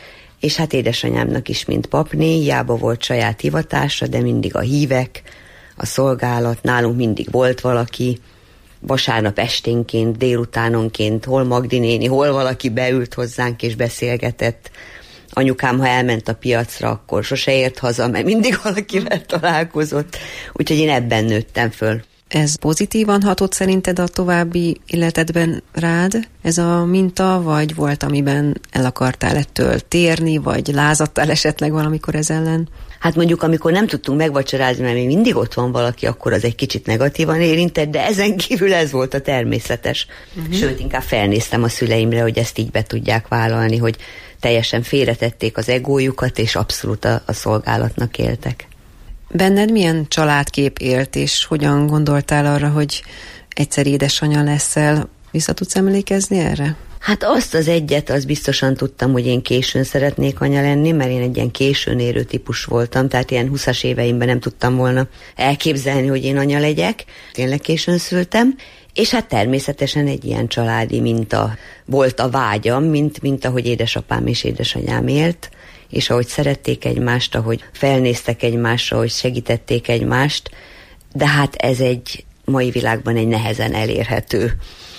I: És hát édesanyámnak is, mint papné, hiába volt saját hivatása, de mindig a hívek, a szolgálat, nálunk mindig volt valaki, vasárnap esténként, délutánonként, hol Magdi néni, hol valaki beült hozzánk és beszélgetett. Anyukám, ha elment a piacra, akkor sose ért haza, mert mindig valakivel találkozott. Úgyhogy én ebben nőttem föl.
J: Ez pozitívan hatott szerinted a további életedben rád, ez a minta, vagy volt, amiben el akartál ettől térni, vagy lázadtál esetleg valamikor ez ellen?
I: Hát mondjuk, amikor nem tudtunk megvacsorázni, mert még mindig ott van valaki, akkor az egy kicsit negatívan érintett, de ezen kívül ez volt a természetes. Uh-huh. Sőt, inkább felnéztem a szüleimre, hogy ezt így be tudják vállalni, hogy teljesen félretették az egójukat, és abszolút a, a szolgálatnak éltek.
J: Benned milyen családkép élt, és hogyan gondoltál arra, hogy egyszer édesanyja leszel? Vissza tudsz emlékezni erre?
I: Hát azt az egyet, az biztosan tudtam, hogy én későn szeretnék anya lenni, mert én egy ilyen későn érő típus voltam, tehát ilyen húszas éveimben nem tudtam volna elképzelni, hogy én anya legyek. Tényleg későn szültem, és hát természetesen egy ilyen családi minta volt a vágyam, mint, mint ahogy édesapám és édesanyám élt, és ahogy szerették egymást, ahogy felnéztek egymásra, ahogy segítették egymást, de hát ez egy mai világban egy nehezen elérhető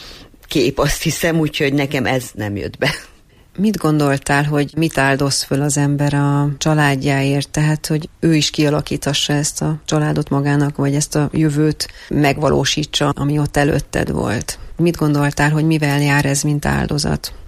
I: kép, azt hiszem, úgyhogy nekem ez nem jött be.
J: Mit gondoltál, hogy mit áldoz föl az ember a családjáért, tehát, hogy ő is kialakítassa ezt a családot magának, vagy ezt a jövőt megvalósítsa, ami ott előtted volt? Mit gondoltál, hogy mivel jár ez, mint áldozat?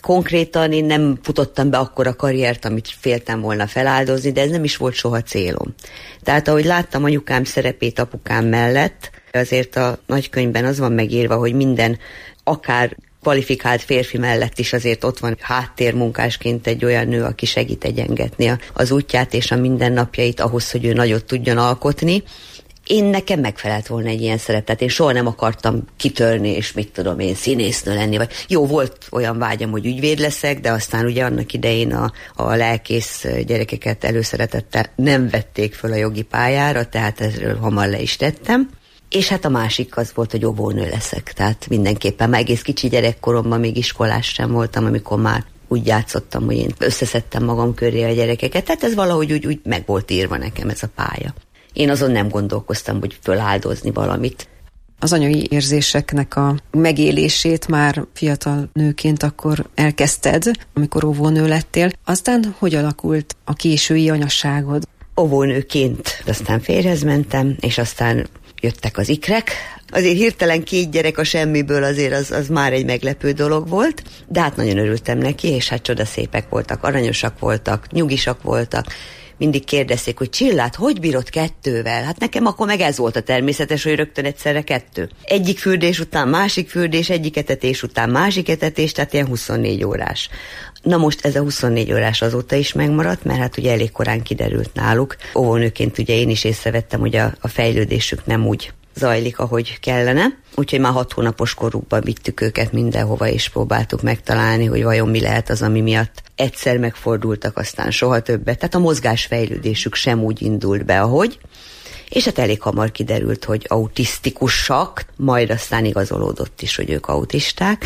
I: konkrétan én nem futottam be akkora karriert, amit féltem volna feláldozni, de ez nem is volt soha célom. Tehát ahogy láttam anyukám szerepét apukám mellett, azért a nagykönyvben az van megírva, hogy minden, akár kvalifikált férfi mellett is azért ott van háttérmunkásként egy olyan nő, aki segít egyengetni az útját és a mindennapjait ahhoz, hogy ő nagyot tudjon alkotni. Én nekem megfelelt volna egy ilyen szerep, tehát én soha nem akartam kitörni, és mit tudom én, színésznő lenni, vagy jó, volt olyan vágyam, hogy ügyvéd leszek, de aztán ugye annak idején a, a lelkész gyerekeket előszeretettel nem vették föl a jogi pályára, tehát ezről hamar le is tettem. És hát a másik az volt, hogy óvónő leszek, tehát mindenképpen már egész kicsi gyerekkoromban még iskolás sem voltam, amikor már úgy játszottam, hogy én összeszedtem magam köré a gyerekeket, tehát ez valahogy úgy, úgy meg volt írva nekem ez a pálya. Én azon nem gondolkoztam, hogy föláldozni valamit.
J: Az anyai érzéseknek a megélését már fiatal nőként akkor elkezdted, amikor óvónő lettél. Aztán hogy alakult a késői anyaságod?
I: Óvónőként aztán férjhez mentem, és aztán jöttek az ikrek. Azért hirtelen két gyerek a semmiből azért az, az már egy meglepő dolog volt, de hát nagyon örültem neki, és hát csodaszépek voltak, aranyosak voltak, nyugisak voltak. Mindig kérdezték, hogy Csillát, hogy bírod kettővel? Hát nekem akkor meg ez volt a természetes, hogy rögtön egyszerre kettő. Egyik fürdés után másik fürdés, egyik etetés után másik etetés, tehát ilyen huszonnégy órás. Na most ez a huszonnégy órás azóta is megmaradt, mert hát ugye elég korán kiderült náluk. Óvónőként ugye én is észrevettem, hogy a, a fejlődésük nem úgy zajlik, ahogy kellene. Úgyhogy már hat hónapos korukban vittük őket mindenhova, és próbáltuk megtalálni, hogy vajon mi lehet az, ami miatt egyszer megfordultak, aztán soha többet. Tehát a mozgásfejlődésük sem úgy indult be, ahogy. És hát elég hamar kiderült, hogy autisztikusak, majd aztán igazolódott is, hogy ők autisták.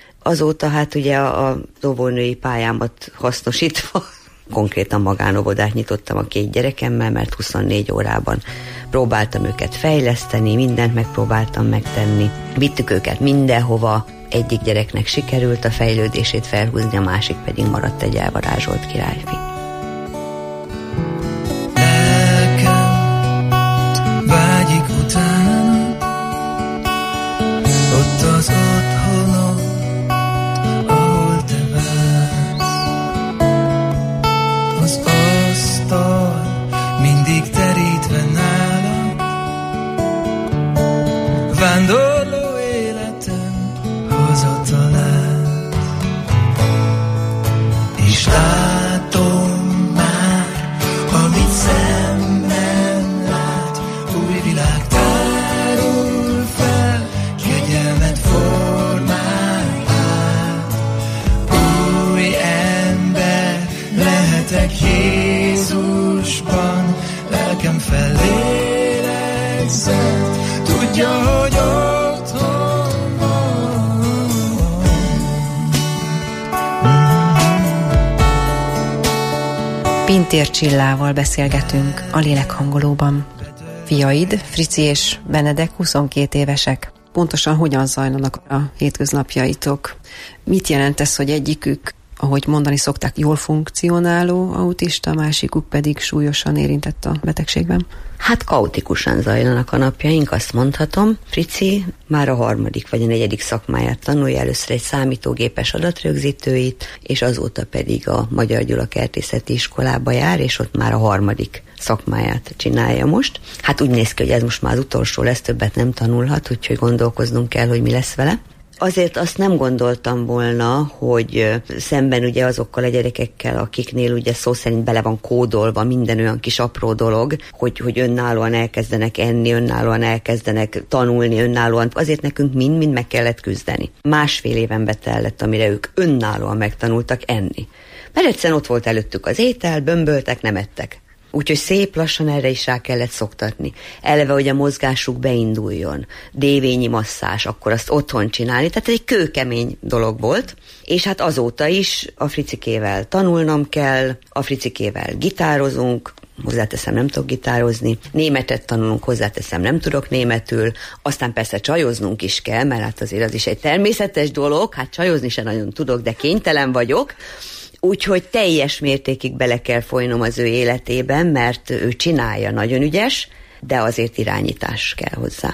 I: Azóta hát ugye a, a óvónői pályámat hasznosítva konkrétan magánóvodát nyitottam a két gyerekemmel, mert huszonnégy órában próbáltam őket fejleszteni, mindent megpróbáltam megtenni. Vittük őket mindenhova, egyik gyereknek sikerült a fejlődését felhúzni, a másik pedig maradt egy elvarázsolt királyfi.
K: Lelkem vágyik utána, ott az otthonom, ahol te vársz. Az asztal mindig terítve nálad, vándorló életem hazatalál. És látom már, amit szemben lát, új világ tárul fel, kegyelmet formál át. Új ember lehetek Jézusban, lelkem fellélegzett, tudja, hogy otthon van.
J: Pintér Csillával beszélgetünk a Lélekhangolóban. Fiaid, Frici és Benedek huszonkét évesek. Pontosan hogyan zajlanak a hétköznapjaitok? Mit jelent ez, hogy egyikük, ahogy mondani szokták, jól funkcionáló autista, másikuk pedig súlyosan érintett a betegségben?
I: Hát kaotikusan zajlanak a napjaink, azt mondhatom. Frici már a harmadik vagy a negyedik szakmáját tanulja, először egy számítógépes adatrögzítőit, és azóta pedig a Magyar Gyula Kertészeti Iskolába jár, és ott már a harmadik szakmáját csinálja most. Hát úgy néz ki, hogy ez most már az utolsó lesz, többet nem tanulhat, úgyhogy gondolkoznunk kell, hogy mi lesz vele. Azért azt nem gondoltam volna, hogy szemben ugye azokkal a gyerekekkel, akiknél ugye szó szerint bele van kódolva minden olyan kis apró dolog, hogy, hogy önállóan elkezdenek enni, önállóan elkezdenek tanulni, önállóan. Azért nekünk mind-mind meg kellett küzdeni. Másfél éven betellett, amire ők önállóan megtanultak enni. Mert egyszerűen ott volt előttük az étel, bömböltek, nem ettek. Úgyhogy szép lassan erre is rá kellett szoktatni. Eleve, hogy a mozgásuk beinduljon. Dévényi masszás, akkor azt otthon csinálni. Tehát ez egy kőkemény dolog volt. És hát azóta is a Fricikével tanulnom kell, a Fricikével gitározunk, hozzáteszem, nem tudok gitározni, németet tanulunk, hozzáteszem, nem tudok németül, aztán persze csajoznunk is kell, mert hát azért az is egy természetes dolog, hát csajozni sem nagyon tudok, de kénytelen vagyok. Úgyhogy teljes mértékig bele kell folynom az ő életében, mert ő csinálja, nagyon ügyes, de azért irányítás kell hozzá.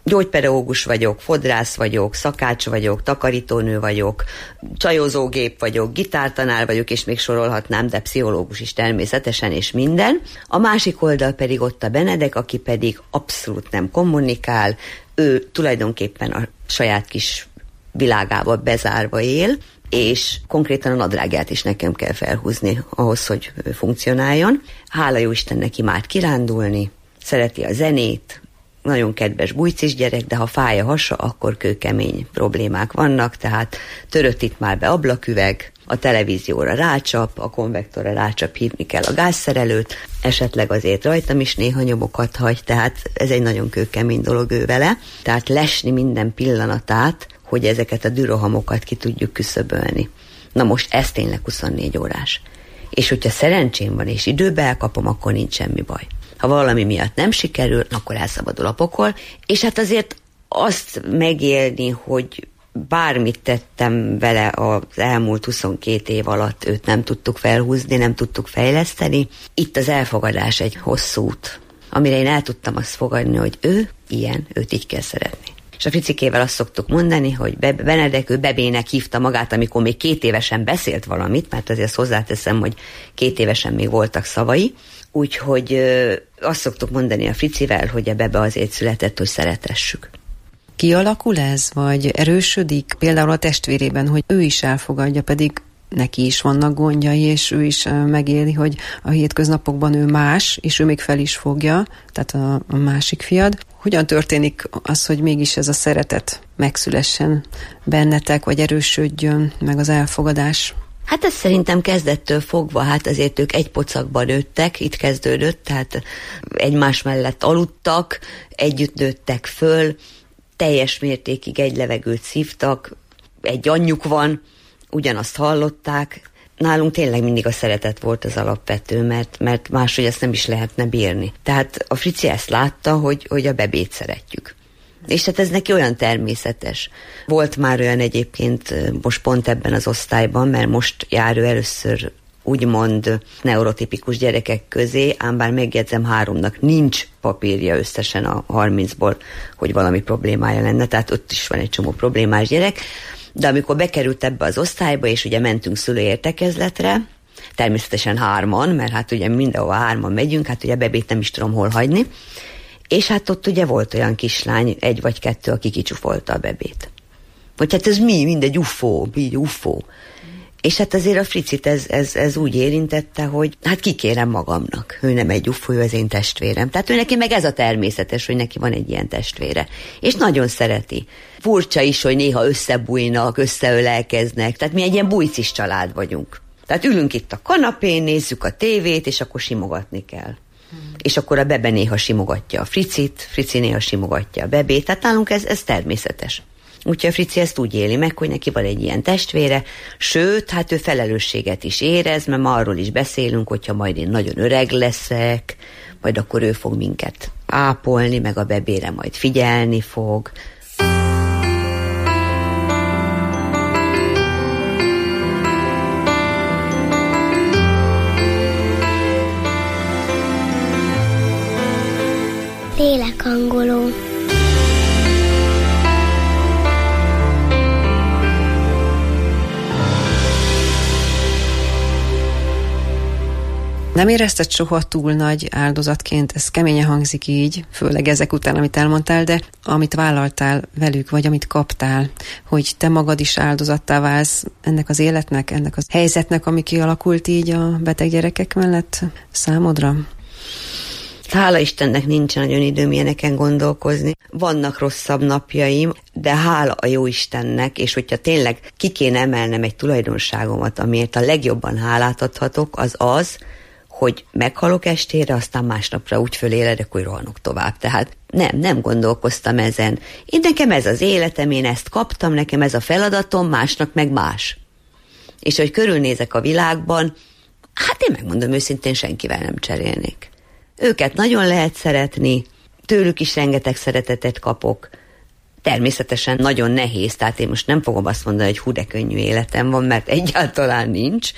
I: gyógypedagógus vagyok, fodrász vagyok, szakács vagyok, takarítónő vagyok, csajozógép vagyok, gitártanár vagyok, és még sorolhatnám, de pszichológus is természetesen, és minden. A másik oldal pedig ott a Benedek, aki pedig abszolút nem kommunikál, ő tulajdonképpen a saját kis világába bezárva él, és konkrétan a nadrágját is nekem kell felhúzni ahhoz, hogy funkcionáljon. Hála jó Istennek imád kirándulni, szereti a zenét, nagyon kedves bujcis gyerek, de ha fáj a hasa, akkor kőkemény problémák vannak, tehát törött itt már be ablaküveg, a televízióra rácsap, a konvektorra rácsap, hívni kell a gázszerelőt, esetleg azért rajtam is néha nyomokat hagy, tehát ez egy nagyon kőkemény dolog ő vele, tehát lesni minden pillanatát, hogy ezeket a dürohamokat ki tudjuk küszöbölni. Na most ez tényleg huszonnégy órás. És hogyha szerencsém van, és időbe elkapom, akkor nincs semmi baj. Ha valami miatt nem sikerül, akkor elszabadul a pokol, és hát azért azt megélni, hogy bármit tettem vele az elmúlt huszonkét év alatt, őt nem tudtuk felhúzni, nem tudtuk fejleszteni. Itt az elfogadás egy hosszú út, amire én el tudtam azt fogadni, hogy ő ilyen, őt így kell szeretni. És a Fricikével azt szoktuk mondani, hogy Benedek, ő Bebének hívta magát, amikor még két évesen beszélt valamit, mert azért hozzáteszem, hogy két évesen még voltak szavai, úgyhogy ö, azt szoktuk mondani a Fricivel, hogy a Bebe azért született, hogy szeretessük.
J: Kialakul ez, vagy erősödik például a testvérében, hogy ő is elfogadja, pedig neki is vannak gondjai, és ő is megéli, hogy a hétköznapokban ő más, és ő még fel is fogja, tehát a, a másik fiad. Hogyan történik az, hogy mégis ez a szeretet megszülessen bennetek, vagy erősödjön, meg az elfogadás?
I: Hát ez szerintem kezdettől fogva, hát azért ők egy pocakban nőttek, itt kezdődött, tehát egymás mellett aludtak, együtt nőttek föl, teljes mértékig egy levegőt szívtak, egy anyjuk van, ugyanazt hallották. Nálunk tényleg mindig a szeretet volt az alapvető, mert, mert máshogy ezt nem is lehetne bírni. Tehát a Frici ezt látta, hogy, hogy a Bebét szeretjük. És hát ez neki olyan természetes. Volt már olyan egyébként most pont ebben az osztályban, mert most jár ő először úgymond neurotipikus gyerekek közé, ám bár megjegyzem, háromnak nincs papírja összesen a harmincból, hogy valami problémája lenne, tehát ott is van egy csomó problémás gyerek, de amikor bekerült ebbe az osztályba, és ugye mentünk szülőértekezletre, természetesen hárman, mert hát ugye mindenhol hárman megyünk, hát ugye Bebét nem is tudom hol hagyni, és hát ott ugye volt olyan kislány, egy vagy kettő, aki kicsúfolta a Bebét. Hogy hát ez mi, mindegy ufó, így ufó. És hát azért a Fricit ez, ez, ez úgy érintette, hogy hát kikérem magamnak. Ő nem egy ufó, ő az én testvérem. Tehát ő neki meg ez a természetes, hogy neki van egy ilyen testvére. És nagyon szereti. Furcsa is, hogy néha összebújnak, összeölelkeznek. Tehát mi egy ilyen bujcis család vagyunk. Tehát ülünk itt a kanapén, nézzük a tévét, és akkor simogatni kell. Hmm. És akkor a Bebe néha simogatja a Fricit, Frici néha simogatja a Bebét. Tehát nálunk ez, ez természetes. Úgyhogy a Frici ezt úgy éli meg, hogy neki van egy ilyen testvére, sőt, hát ő felelősséget is érez, mert ma arról is beszélünk, hogyha majd én nagyon öreg leszek, majd akkor ő fog minket ápolni, meg a Bebére majd figyelni fog.
H: Lélekhangoló.
J: Nem érezted soha túl nagy áldozatként, ez keményen hangzik így, főleg ezek után, amit elmondtál, de amit vállaltál velük, vagy amit kaptál, hogy te magad is áldozattá válsz ennek az életnek, ennek a helyzetnek, ami kialakult így a beteg gyerekek mellett számodra?
I: Hála Istennek nincs nagyon időm ilyeneken gondolkozni. Vannak rosszabb napjaim, de hála a jó Istennek, és hogyha tényleg ki kéne emelnem egy tulajdonságomat, amiért a legjobban hálát adhatok, az az, hogy meghalok estére, aztán másnapra úgy föléledek, hogy rohanok tovább. Tehát nem, nem gondolkoztam ezen. Én nekem ez az életem, én ezt kaptam, nekem ez a feladatom, másnak meg más. És hogy körülnézek a világban, hát én megmondom őszintén, senkivel nem cserélnék. Őket nagyon lehet szeretni, tőlük is rengeteg szeretetet kapok. Természetesen nagyon nehéz, tehát én most nem fogom azt mondani, hogy hú, de könnyű életem van, mert egyáltalán nincs.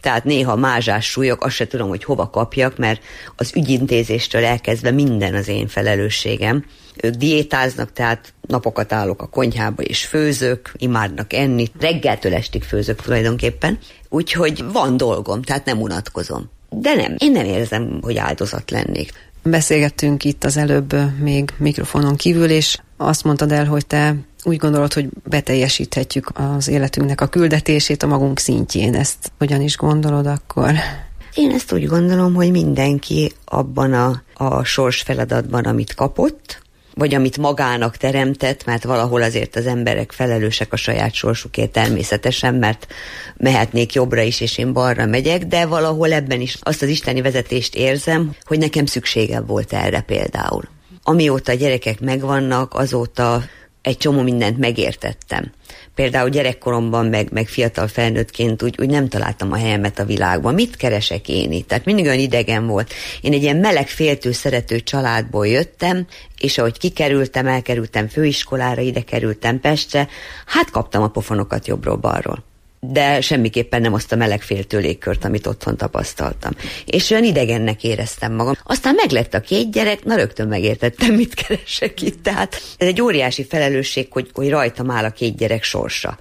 I: Tehát néha mázsás súlyok, azt se tudom, hogy hova kapjak, mert az ügyintézéstől elkezdve minden az én felelősségem. Ők diétáznak, tehát napokat állok a konyhába és főzök, imádnak enni. Reggeltől estig főzök tulajdonképpen. Úgyhogy van dolgom, tehát nem unatkozom. De nem, én nem érzem, hogy áldozat lennék.
J: Beszélgettünk itt az előbb még mikrofonon kívül, és azt mondtad el, hogy te úgy gondolod, hogy beteljesíthetjük az életünknek a küldetését a magunk szintjén. Ezt hogyan is gondolod akkor?
I: Én ezt úgy gondolom, hogy mindenki abban a, a sors feladatban, amit kapott, vagy amit magának teremtett, mert valahol azért az emberek felelősek a saját sorsukért természetesen, mert mehetnék jobbra is, és én balra megyek, de valahol ebben is azt az isteni vezetést érzem, hogy nekem szükségem volt erre például. Amióta a gyerekek megvannak, azóta egy csomó mindent megértettem. Például gyerekkoromban, meg, meg fiatal felnőttként úgy, úgy nem találtam a helyemet a világban. Mit keresek én itt? Tehát mindig olyan idegen volt. Én egy ilyen meleg, féltő, szerető családból jöttem, és ahogy kikerültem, elkerültem főiskolára, ide kerültem Pestre, hát kaptam a pofonokat jobbról-balról. De semmiképpen nem azt a meleg féltő légkört, amit otthon tapasztaltam. És olyan idegennek éreztem magam. Aztán meglett a két gyerek, na rögtön megértettem, mit keresek itt. Tehát ez egy óriási felelősség, hogy, hogy rajtam áll a két gyerek sorsa.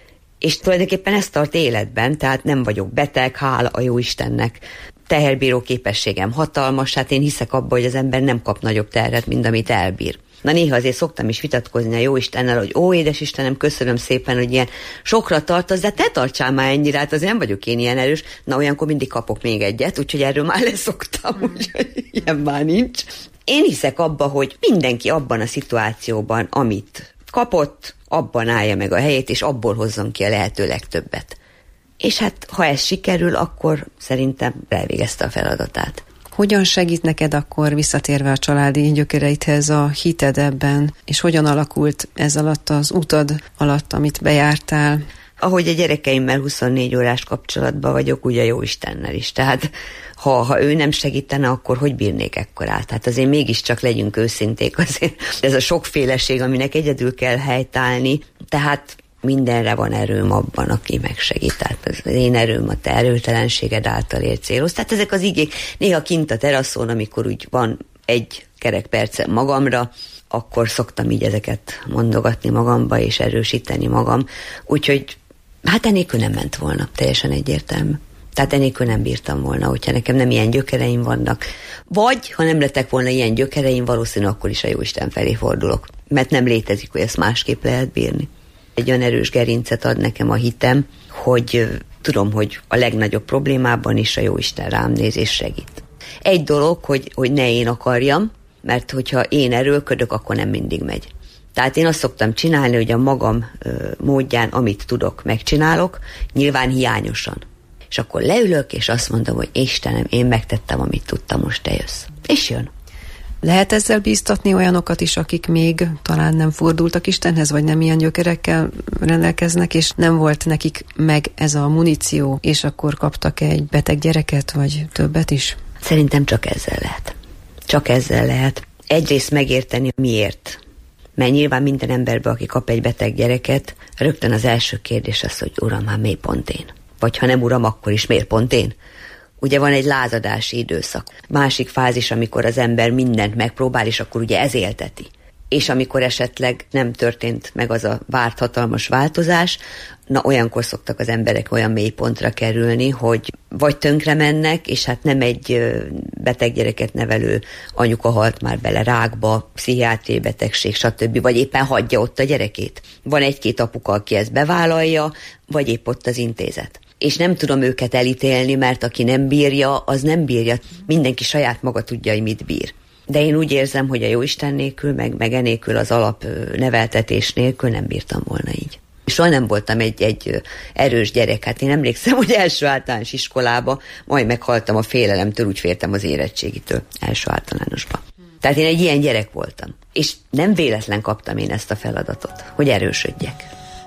I: És tulajdonképpen ezt tart életben, tehát nem vagyok beteg, hála a Jóistennek. Teherbíró képességem hatalmas, hát én hiszek abba, hogy az ember nem kap nagyobb terhet, mint amit elbír. Na néha azért szoktam is vitatkozni a Jóistennel, hogy ó, édes Istenem, köszönöm szépen, hogy ilyen sokra tartasz, de te tartsál már ennyire, hát azért nem vagyok én ilyen erős. Na olyankor mindig kapok még egyet, úgyhogy erről már leszoktam, úgyhogy ilyen már nincs. Én hiszek abba, hogy mindenki abban a szituációban, amit kapott, abban állja meg a helyét, és abból hozzon ki a lehető legtöbbet. És hát, ha ez sikerül, akkor szerintem elvégezte a feladatát.
J: Hogyan segít neked akkor visszatérve a családi gyökereidhez a hited ebben, és hogyan alakult ez alatt az utad alatt, amit bejártál?
I: Ahogy a gyerekeimmel huszonnégy órás kapcsolatban vagyok, úgy a Jóistennel is. Tehát ha, ha ő nem segítene, akkor hogy bírnék ekkorát? Hát azért mégiscsak legyünk őszinték, azért ez a sokféleség, aminek egyedül kell helytállni, tehát mindenre van erőm abban, aki megsegít. Tehát az én erőm a te erőtelenséged által ér célhoz. Tehát ezek az igék néha kint a teraszon, amikor úgy van egy kerek percem magamra, akkor szoktam így ezeket mondogatni magamba és erősíteni magam. Úgyhogy hát enélkül nem ment volna, teljesen egyértelmű. Tehát enélkül nem bírtam volna, hogyha nekem nem ilyen gyökereim vannak. Vagy, ha nem lettek volna ilyen gyökereim, valószínű akkor is a Jóisten felé fordulok. Mert nem létezik, hogy ezt másképp lehet bírni. Egy olyan erős gerincet ad nekem a hitem, hogy tudom, hogy a legnagyobb problémában is a Jóisten rám néz és segít. Egy dolog, hogy, hogy ne én akarjam, mert hogyha én erőlködök, akkor nem mindig megy. Tehát én azt szoktam csinálni, hogy a magam ö, módján, amit tudok, megcsinálok, nyilván hiányosan. És akkor leülök, és azt mondom, hogy Istenem, én megtettem, amit tudtam, most te jössz. És jön.
J: Lehet ezzel bíztatni olyanokat is, akik még talán nem fordultak Istenhez, vagy nem ilyen gyökerekkel rendelkeznek, és nem volt nekik meg ez a muníció, és akkor kaptak egy beteg gyereket, vagy többet is?
I: Szerintem csak ezzel lehet. Csak ezzel lehet. Egyrészt megérteni, miért. Mert nyilván minden emberben, aki kap egy beteg gyereket, rögtön az első kérdés az, hogy uram, hát miért pont én? Vagy ha nem uram, akkor is miért pont én? Ugye van egy lázadási időszak. Másik fázis, amikor az ember mindent megpróbál, és akkor ugye ez élteti. És amikor esetleg nem történt meg az a várt hatalmas változás, na olyankor szoktak az emberek olyan mély pontra kerülni, hogy vagy tönkre mennek, és hát nem egy beteg gyereket nevelő anyuka halt már bele rákba, pszichiátriai betegség, stb., vagy éppen hagyja ott a gyerekét. Van egy-két apuka, aki ezt bevállalja, vagy épp ott az intézet. És nem tudom őket elítélni, mert aki nem bírja, az nem bírja. Mindenki saját maga tudja, hogy mit bír. De én úgy érzem, hogy a Jóisten nélkül, meg, meg enélkül az alap neveltetés nélkül nem bírtam volna így. Soha nem voltam egy, egy erős gyerek. Hát én emlékszem, hogy első általános iskolába, majd meghaltam a félelemtől, úgy féltem az érettségitől első általánosba. Tehát én egy ilyen gyerek voltam. És nem véletlen kaptam én ezt a feladatot, hogy erősödjek.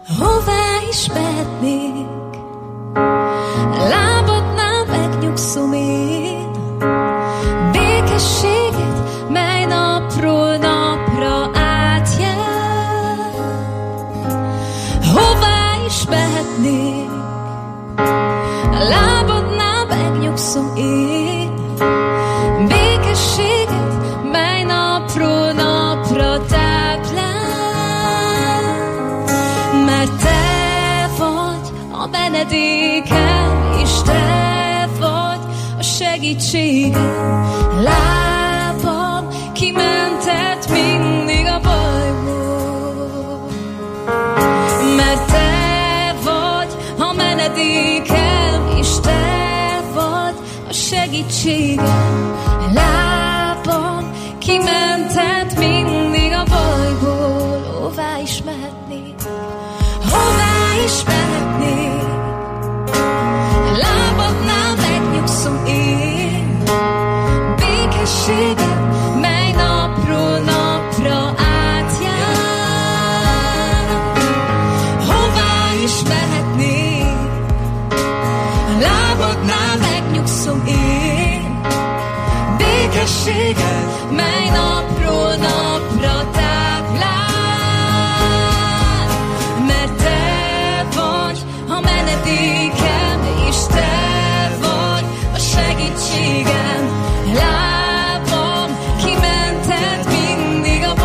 K: Hová is mehetnék? Lábadnál megnyugszom én, békességet, mely napról napra átjár. Hová is mehetnék? Lábadnál menedékem, és te vagy a segítségem. Lábam kimentett mindig a bajból, mert te vagy a menedékem, és te vagy a segítségem. Lábam kimentett mindig a bajból. Hová is mehetnék, hová is mehetnék, lábadnál megnyugszom én. Békességem, mely napról napra átjár. Hová is mehetnék, lábadnál megnyugszom én. Békességem, mely napról napra táplál. Mert te vagy a menedékem, és te vagy a segítségem. Lábam kimentett mindig a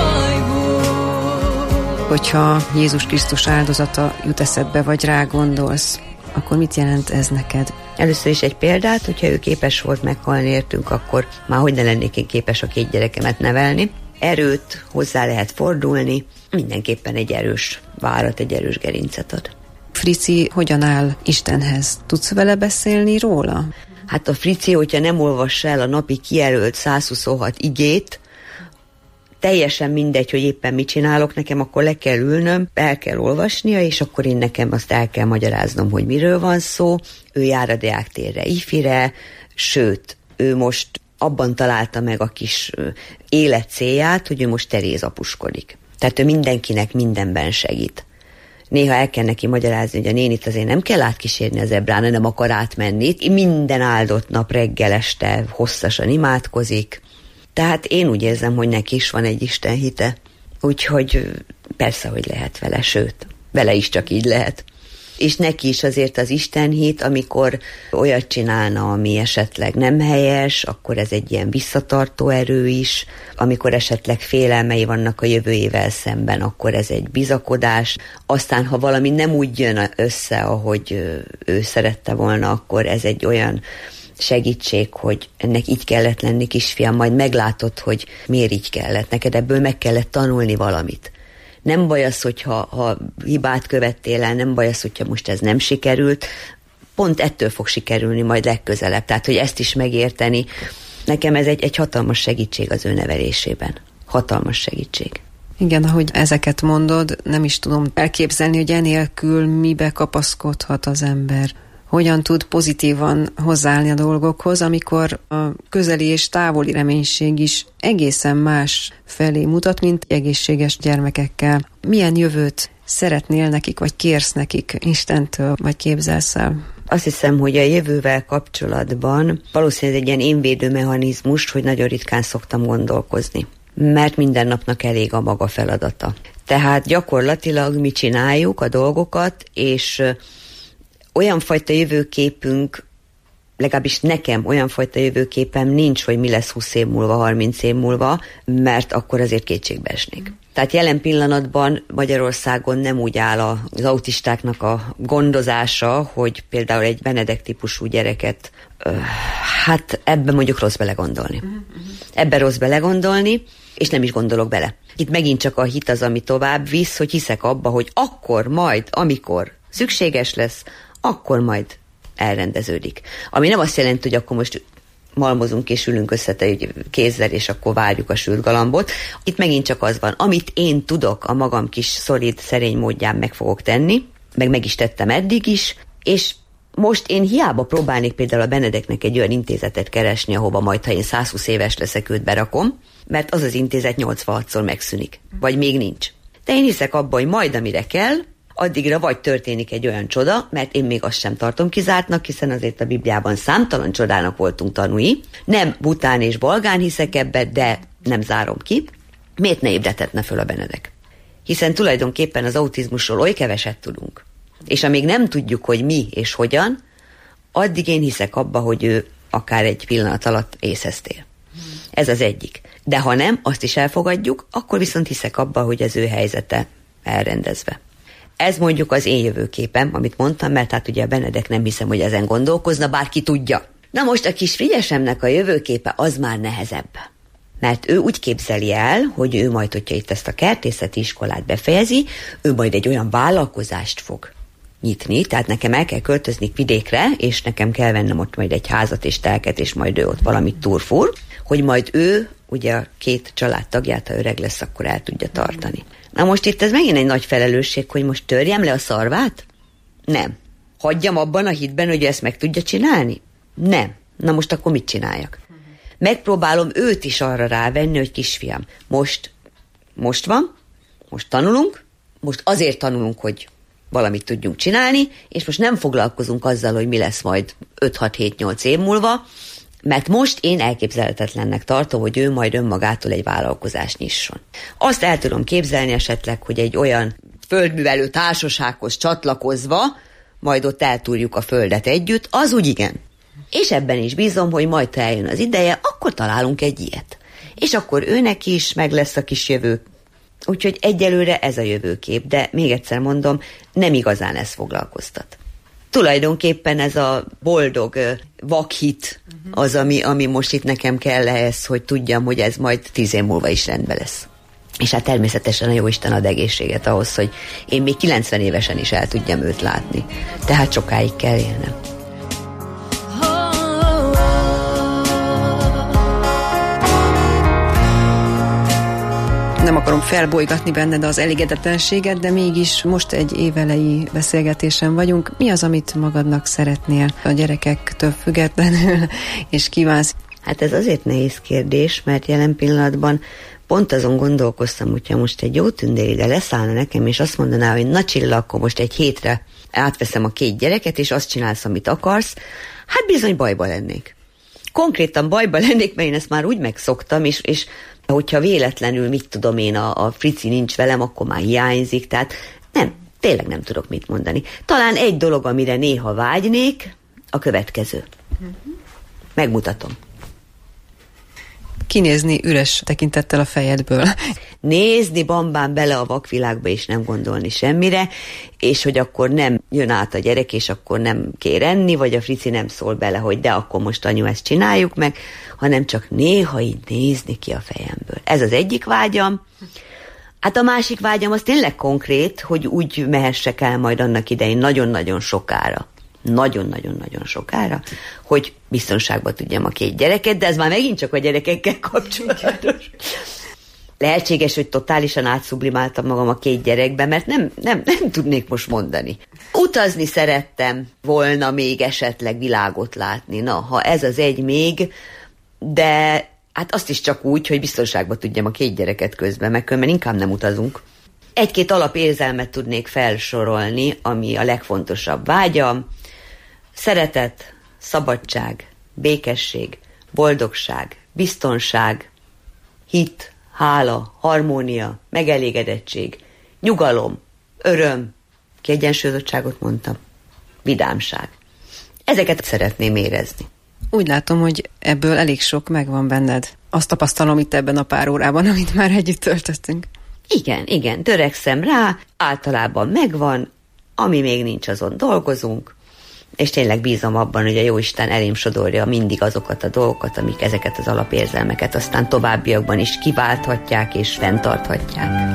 K: bajból.
J: Hogyha Jézus Krisztus áldozata jut eszedbe, vagy rá gondolsz, akkor mit jelent ez neked?
I: Először is egy példát, hogyha ő képes volt meghalni értünk, akkor már hogy ne lennék én képes a két gyerekemet nevelni. Erőt, hozzá lehet fordulni, mindenképpen egy erős várat, egy erős gerincet ad.
J: Frici hogyan áll Istenhez? Tudsz vele beszélni róla?
I: Hát a Frici, hogyha nem olvassa el a napi kijelölt száz huszonhat igét, teljesen mindegy, hogy éppen mit csinálok, nekem akkor le kell ülnöm, el kell olvasnia, és akkor én nekem azt el kell magyaráznom, hogy miről van szó. Ő jár a Deák térre, ifire, sőt, ő most abban találta meg a kis élet célját, hogy ő most terézapuskodik. Tehát ő mindenkinek mindenben segít. Néha el kell neki magyarázni, hogy a nénit azért nem kell átkísérni az ebrán, nem akar átmenni. Minden áldott nap reggel este hosszasan imádkozik. Tehát én úgy érzem, hogy neki is van egy Isten hite. Úgyhogy persze, hogy lehet vele, sőt, vele is csak így lehet. És neki is azért az istenhit, amikor olyat csinálna, ami esetleg nem helyes, akkor ez egy ilyen visszatartó erő is. Amikor esetleg félelmei vannak a jövőjével szemben, akkor ez egy bizakodás. Aztán, ha valami nem úgy jön össze, ahogy ő szerette volna, akkor ez egy olyan segítség, hogy ennek így kellett lenni, kisfiam, majd meglátod, hogy miért így kellett. Neked ebből meg kellett tanulni valamit. Nem baj az, hogyha ha hibát követtél el, nem baj az, hogyha most ez nem sikerült, pont ettől fog sikerülni majd legközelebb. Tehát, hogy ezt is megérteni, nekem ez egy, egy hatalmas segítség az ő nevelésében. Hatalmas segítség.
J: Igen, ahogy ezeket mondod, nem is tudom elképzelni, hogy enélkül mibe kapaszkodhat az ember. Hogyan tud pozitívan hozzáállni a dolgokhoz, amikor a közeli és távoli reménység is egészen más felé mutat, mint egészséges gyermekekkel. Milyen jövőt szeretnél nekik, vagy kérsz nekik Istentől, vagy képzelsz el?
I: Azt hiszem, hogy a jövővel kapcsolatban valószínűleg egy ilyen énvédő mechanizmus, hogy nagyon ritkán szoktam gondolkozni. Mert minden napnak elég a maga feladata. Tehát gyakorlatilag mi csináljuk a dolgokat, és olyan fajta jövőképünk, legalábbis nekem olyan fajta jövőképem nincs, hogy mi lesz húsz év múlva, harminc év múlva, mert akkor azért kétségbe esnék. Tehát jelen pillanatban Magyarországon nem úgy áll az autistáknak a gondozása, hogy például egy Benedek típusú gyereket, hát ebben mondjuk rossz belegondolni. Ebben rossz belegondolni, és nem is gondolok bele. Itt megint csak a hit az, ami tovább visz, hogy hiszek abba, hogy akkor majd, amikor szükséges lesz, akkor majd elrendeződik. Ami nem azt jelenti, hogy akkor most malmozunk és ülünk össze kézzel, és akkor várjuk a sült galambot. Itt megint csak az van, amit én tudok a magam kis szolid, szerény módján meg fogok tenni, meg meg is tettem eddig is, és most én hiába próbálnék például a Benedeknek egy olyan intézetet keresni, ahova majd, ha én száz húsz éves leszek, őt berakom, mert az az intézet nyolcvanhatszor megszűnik, vagy még nincs. De én hiszek abban, hogy majd amire kell, addigra vagy történik egy olyan csoda, mert én még azt sem tartom kizártnak, hiszen azért a Bibliában számtalan csodának voltunk tanúi. Nem bután és balgán hiszek ebbe, de nem zárom ki. Miért ne ébredhetne föl a Benedek? Hiszen tulajdonképpen az autizmusról oly keveset tudunk. És amíg nem tudjuk, hogy mi és hogyan, addig én hiszek abba, hogy ő akár egy pillanat alatt észhez tér. Ez az egyik. De ha nem, azt is elfogadjuk, akkor viszont hiszek abba, hogy az ő helyzete elrendezve. Ez mondjuk az én jövőképem, amit mondtam, mert hát ugye a Benedek nem hiszem, hogy ezen gondolkozna, bárki tudja. Na most a kis Frigyesemnek a jövőképe az már nehezebb. Mert ő úgy képzeli el, hogy ő majd, hogyha itt ezt a kertészeti iskolát befejezi, ő majd egy olyan vállalkozást fog nyitni, tehát nekem el kell költözni vidékre, és nekem kell vennem ott majd egy házat és telket, és majd ő ott valamit turfur, hogy majd ő, ugye a két családtagját, ha öreg lesz, akkor el tudja tartani. Na most itt ez megint egy nagy felelősség, hogy most törjem le a szarvát? Nem. Hagyjam abban a hitben, hogy ezt meg tudja csinálni? Nem. Na most akkor mit csináljak? Megpróbálom őt is arra rávenni, hogy kisfiam, most, most van, most tanulunk, most azért tanulunk, hogy valamit tudjunk csinálni, és most nem foglalkozunk azzal, hogy mi lesz majd öt hat hét nyolc év múlva, mert most én elképzelhetetlennek tartom, hogy ő majd önmagától egy vállalkozást nyisson. Azt el tudom képzelni esetleg, hogy egy olyan földművelő társasághoz csatlakozva, majd ott eltúrjuk a földet együtt, az úgy igen. És ebben is bízom, hogy majd ha eljön az ideje, akkor találunk egy ilyet. És akkor őnek is meg lesz a kis jövő. Úgyhogy egyelőre ez a jövőkép, de még egyszer mondom, nem igazán ez foglalkoztat. Tulajdonképpen ez a boldog vakhit az, ami, ami most itt nekem kell ehhez, hogy tudjam, hogy ez majd tíz év múlva is rendben lesz. És hát természetesen a Jóisten ad egészséget ahhoz, hogy én még kilencven évesen is el tudjam őt látni. Tehát sokáig kell élnem.
J: Nem akarom felbolygatni benned az elégedetlenséget, de mégis most egy évelei beszélgetésen vagyunk. Mi az, amit magadnak szeretnél a gyerekektől függetlenül, és kívánsz?
I: Hát ez azért nehéz kérdés, mert jelen pillanatban pont azon gondolkoztam, hogyha most egy jó tündér ide leszállna nekem, és azt mondaná, hogy na Csilla, akkor most egy hétre átveszem a két gyereket, és azt csinálsz, amit akarsz, hát bizony bajba lennék. Konkrétan bajba lennék, mert én ezt már úgy megszoktam, és, és hogyha véletlenül, mit tudom én, a, a Frici nincs velem, akkor már hiányzik, tehát nem, tényleg nem tudok mit mondani. Talán egy dolog, amire néha vágynék, a következő. Megmutatom.
J: Kinézni üres tekintettel a fejedből.
I: Nézni bambán bele a vakvilágba, és nem gondolni semmire, és hogy akkor nem jön át a gyerek, és akkor nem kér enni, vagy a Frici nem szól bele, hogy de akkor most anyu, ezt csináljuk meg, hanem csak néha így nézni ki a fejemből. Ez az egyik vágyam. Hát a másik vágyam az tényleg konkrét, hogy úgy mehessek el majd annak idején nagyon-nagyon sokára. Nagyon-nagyon-nagyon sokára, hogy biztonságban tudjam a két gyereket, de ez már megint csak a gyerekekkel kapcsolatos. Lehetséges, hogy totálisan átszublimáltam magam a két gyerekbe, mert nem, nem, nem tudnék most mondani. Utazni szerettem volna még esetleg világot látni. Na, ha ez az egy még, de hát azt is csak úgy, hogy biztonságban tudjam a két gyereket közben, meg különben inkább nem utazunk. Egy-két alapérzelmet tudnék felsorolni, ami a legfontosabb vágyam. Szeretet, szabadság, békesség, boldogság, biztonság, hit, hála, harmónia, megelégedettség, nyugalom, öröm, kiegyensúlyozottságot mondtam, vidámság. Ezeket szeretném érezni.
J: Úgy látom, hogy ebből elég sok megvan benned. Azt tapasztalom itt ebben a pár órában, amit már együtt töltöttünk.
I: Igen, igen, törekszem rá, általában megvan, ami még nincs, azon dolgozunk, és tényleg bízom abban, hogy a Jóisten elém sodorja mindig azokat a dolgokat, amik ezeket az alapérzelmeket aztán továbbiakban is kiválthatják és fenntarthatják.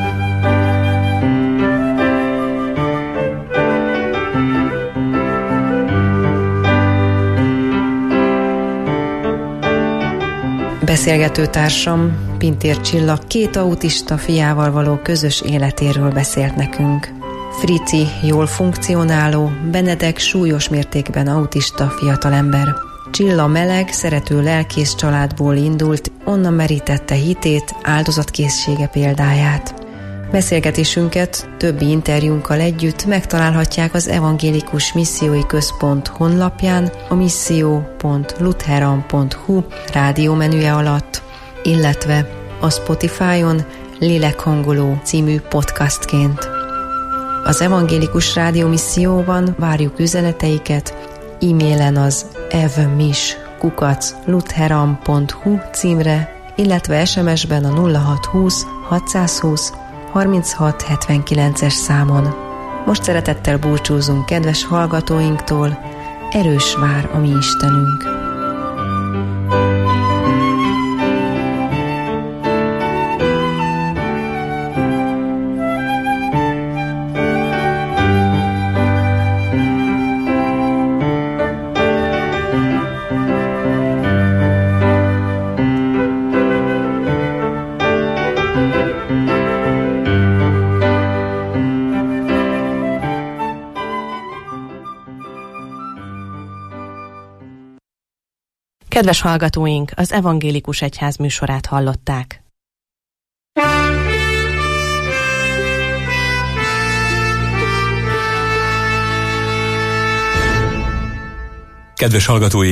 J: Beszélgető társam, Pintér Csilla két autista fiával való közös életéről beszélt nekünk. Frici jól funkcionáló, Benedek súlyos mértékben autista fiatalember. Csilla meleg, szerető lelkész családból indult, onnan merítette hitét, áldozatkészsége példáját. Beszélgetésünket többi interjúnkkal együtt megtalálhatják az Evangélikus Missziói Központ honlapján, a misszió pont lutheran pont hu rádiómenüje alatt, illetve a Spotify-on Lélekhangoló című podcastként. Az Evangélikus Rádió Misszióban várjuk üzeneteiket, e-mailen az evmis kukac lutheran pont hu címre, illetve es em es-ben a nulla hat húsz hatszázhúsz harminchat hetvenkilences számon. Most szeretettel búcsúzunk kedves hallgatóinktól, erős vár a mi Istenünk.
G: Kedves hallgatóink, az Evangélikus Egyház műsorát hallották.
A: Kedves hallgatói!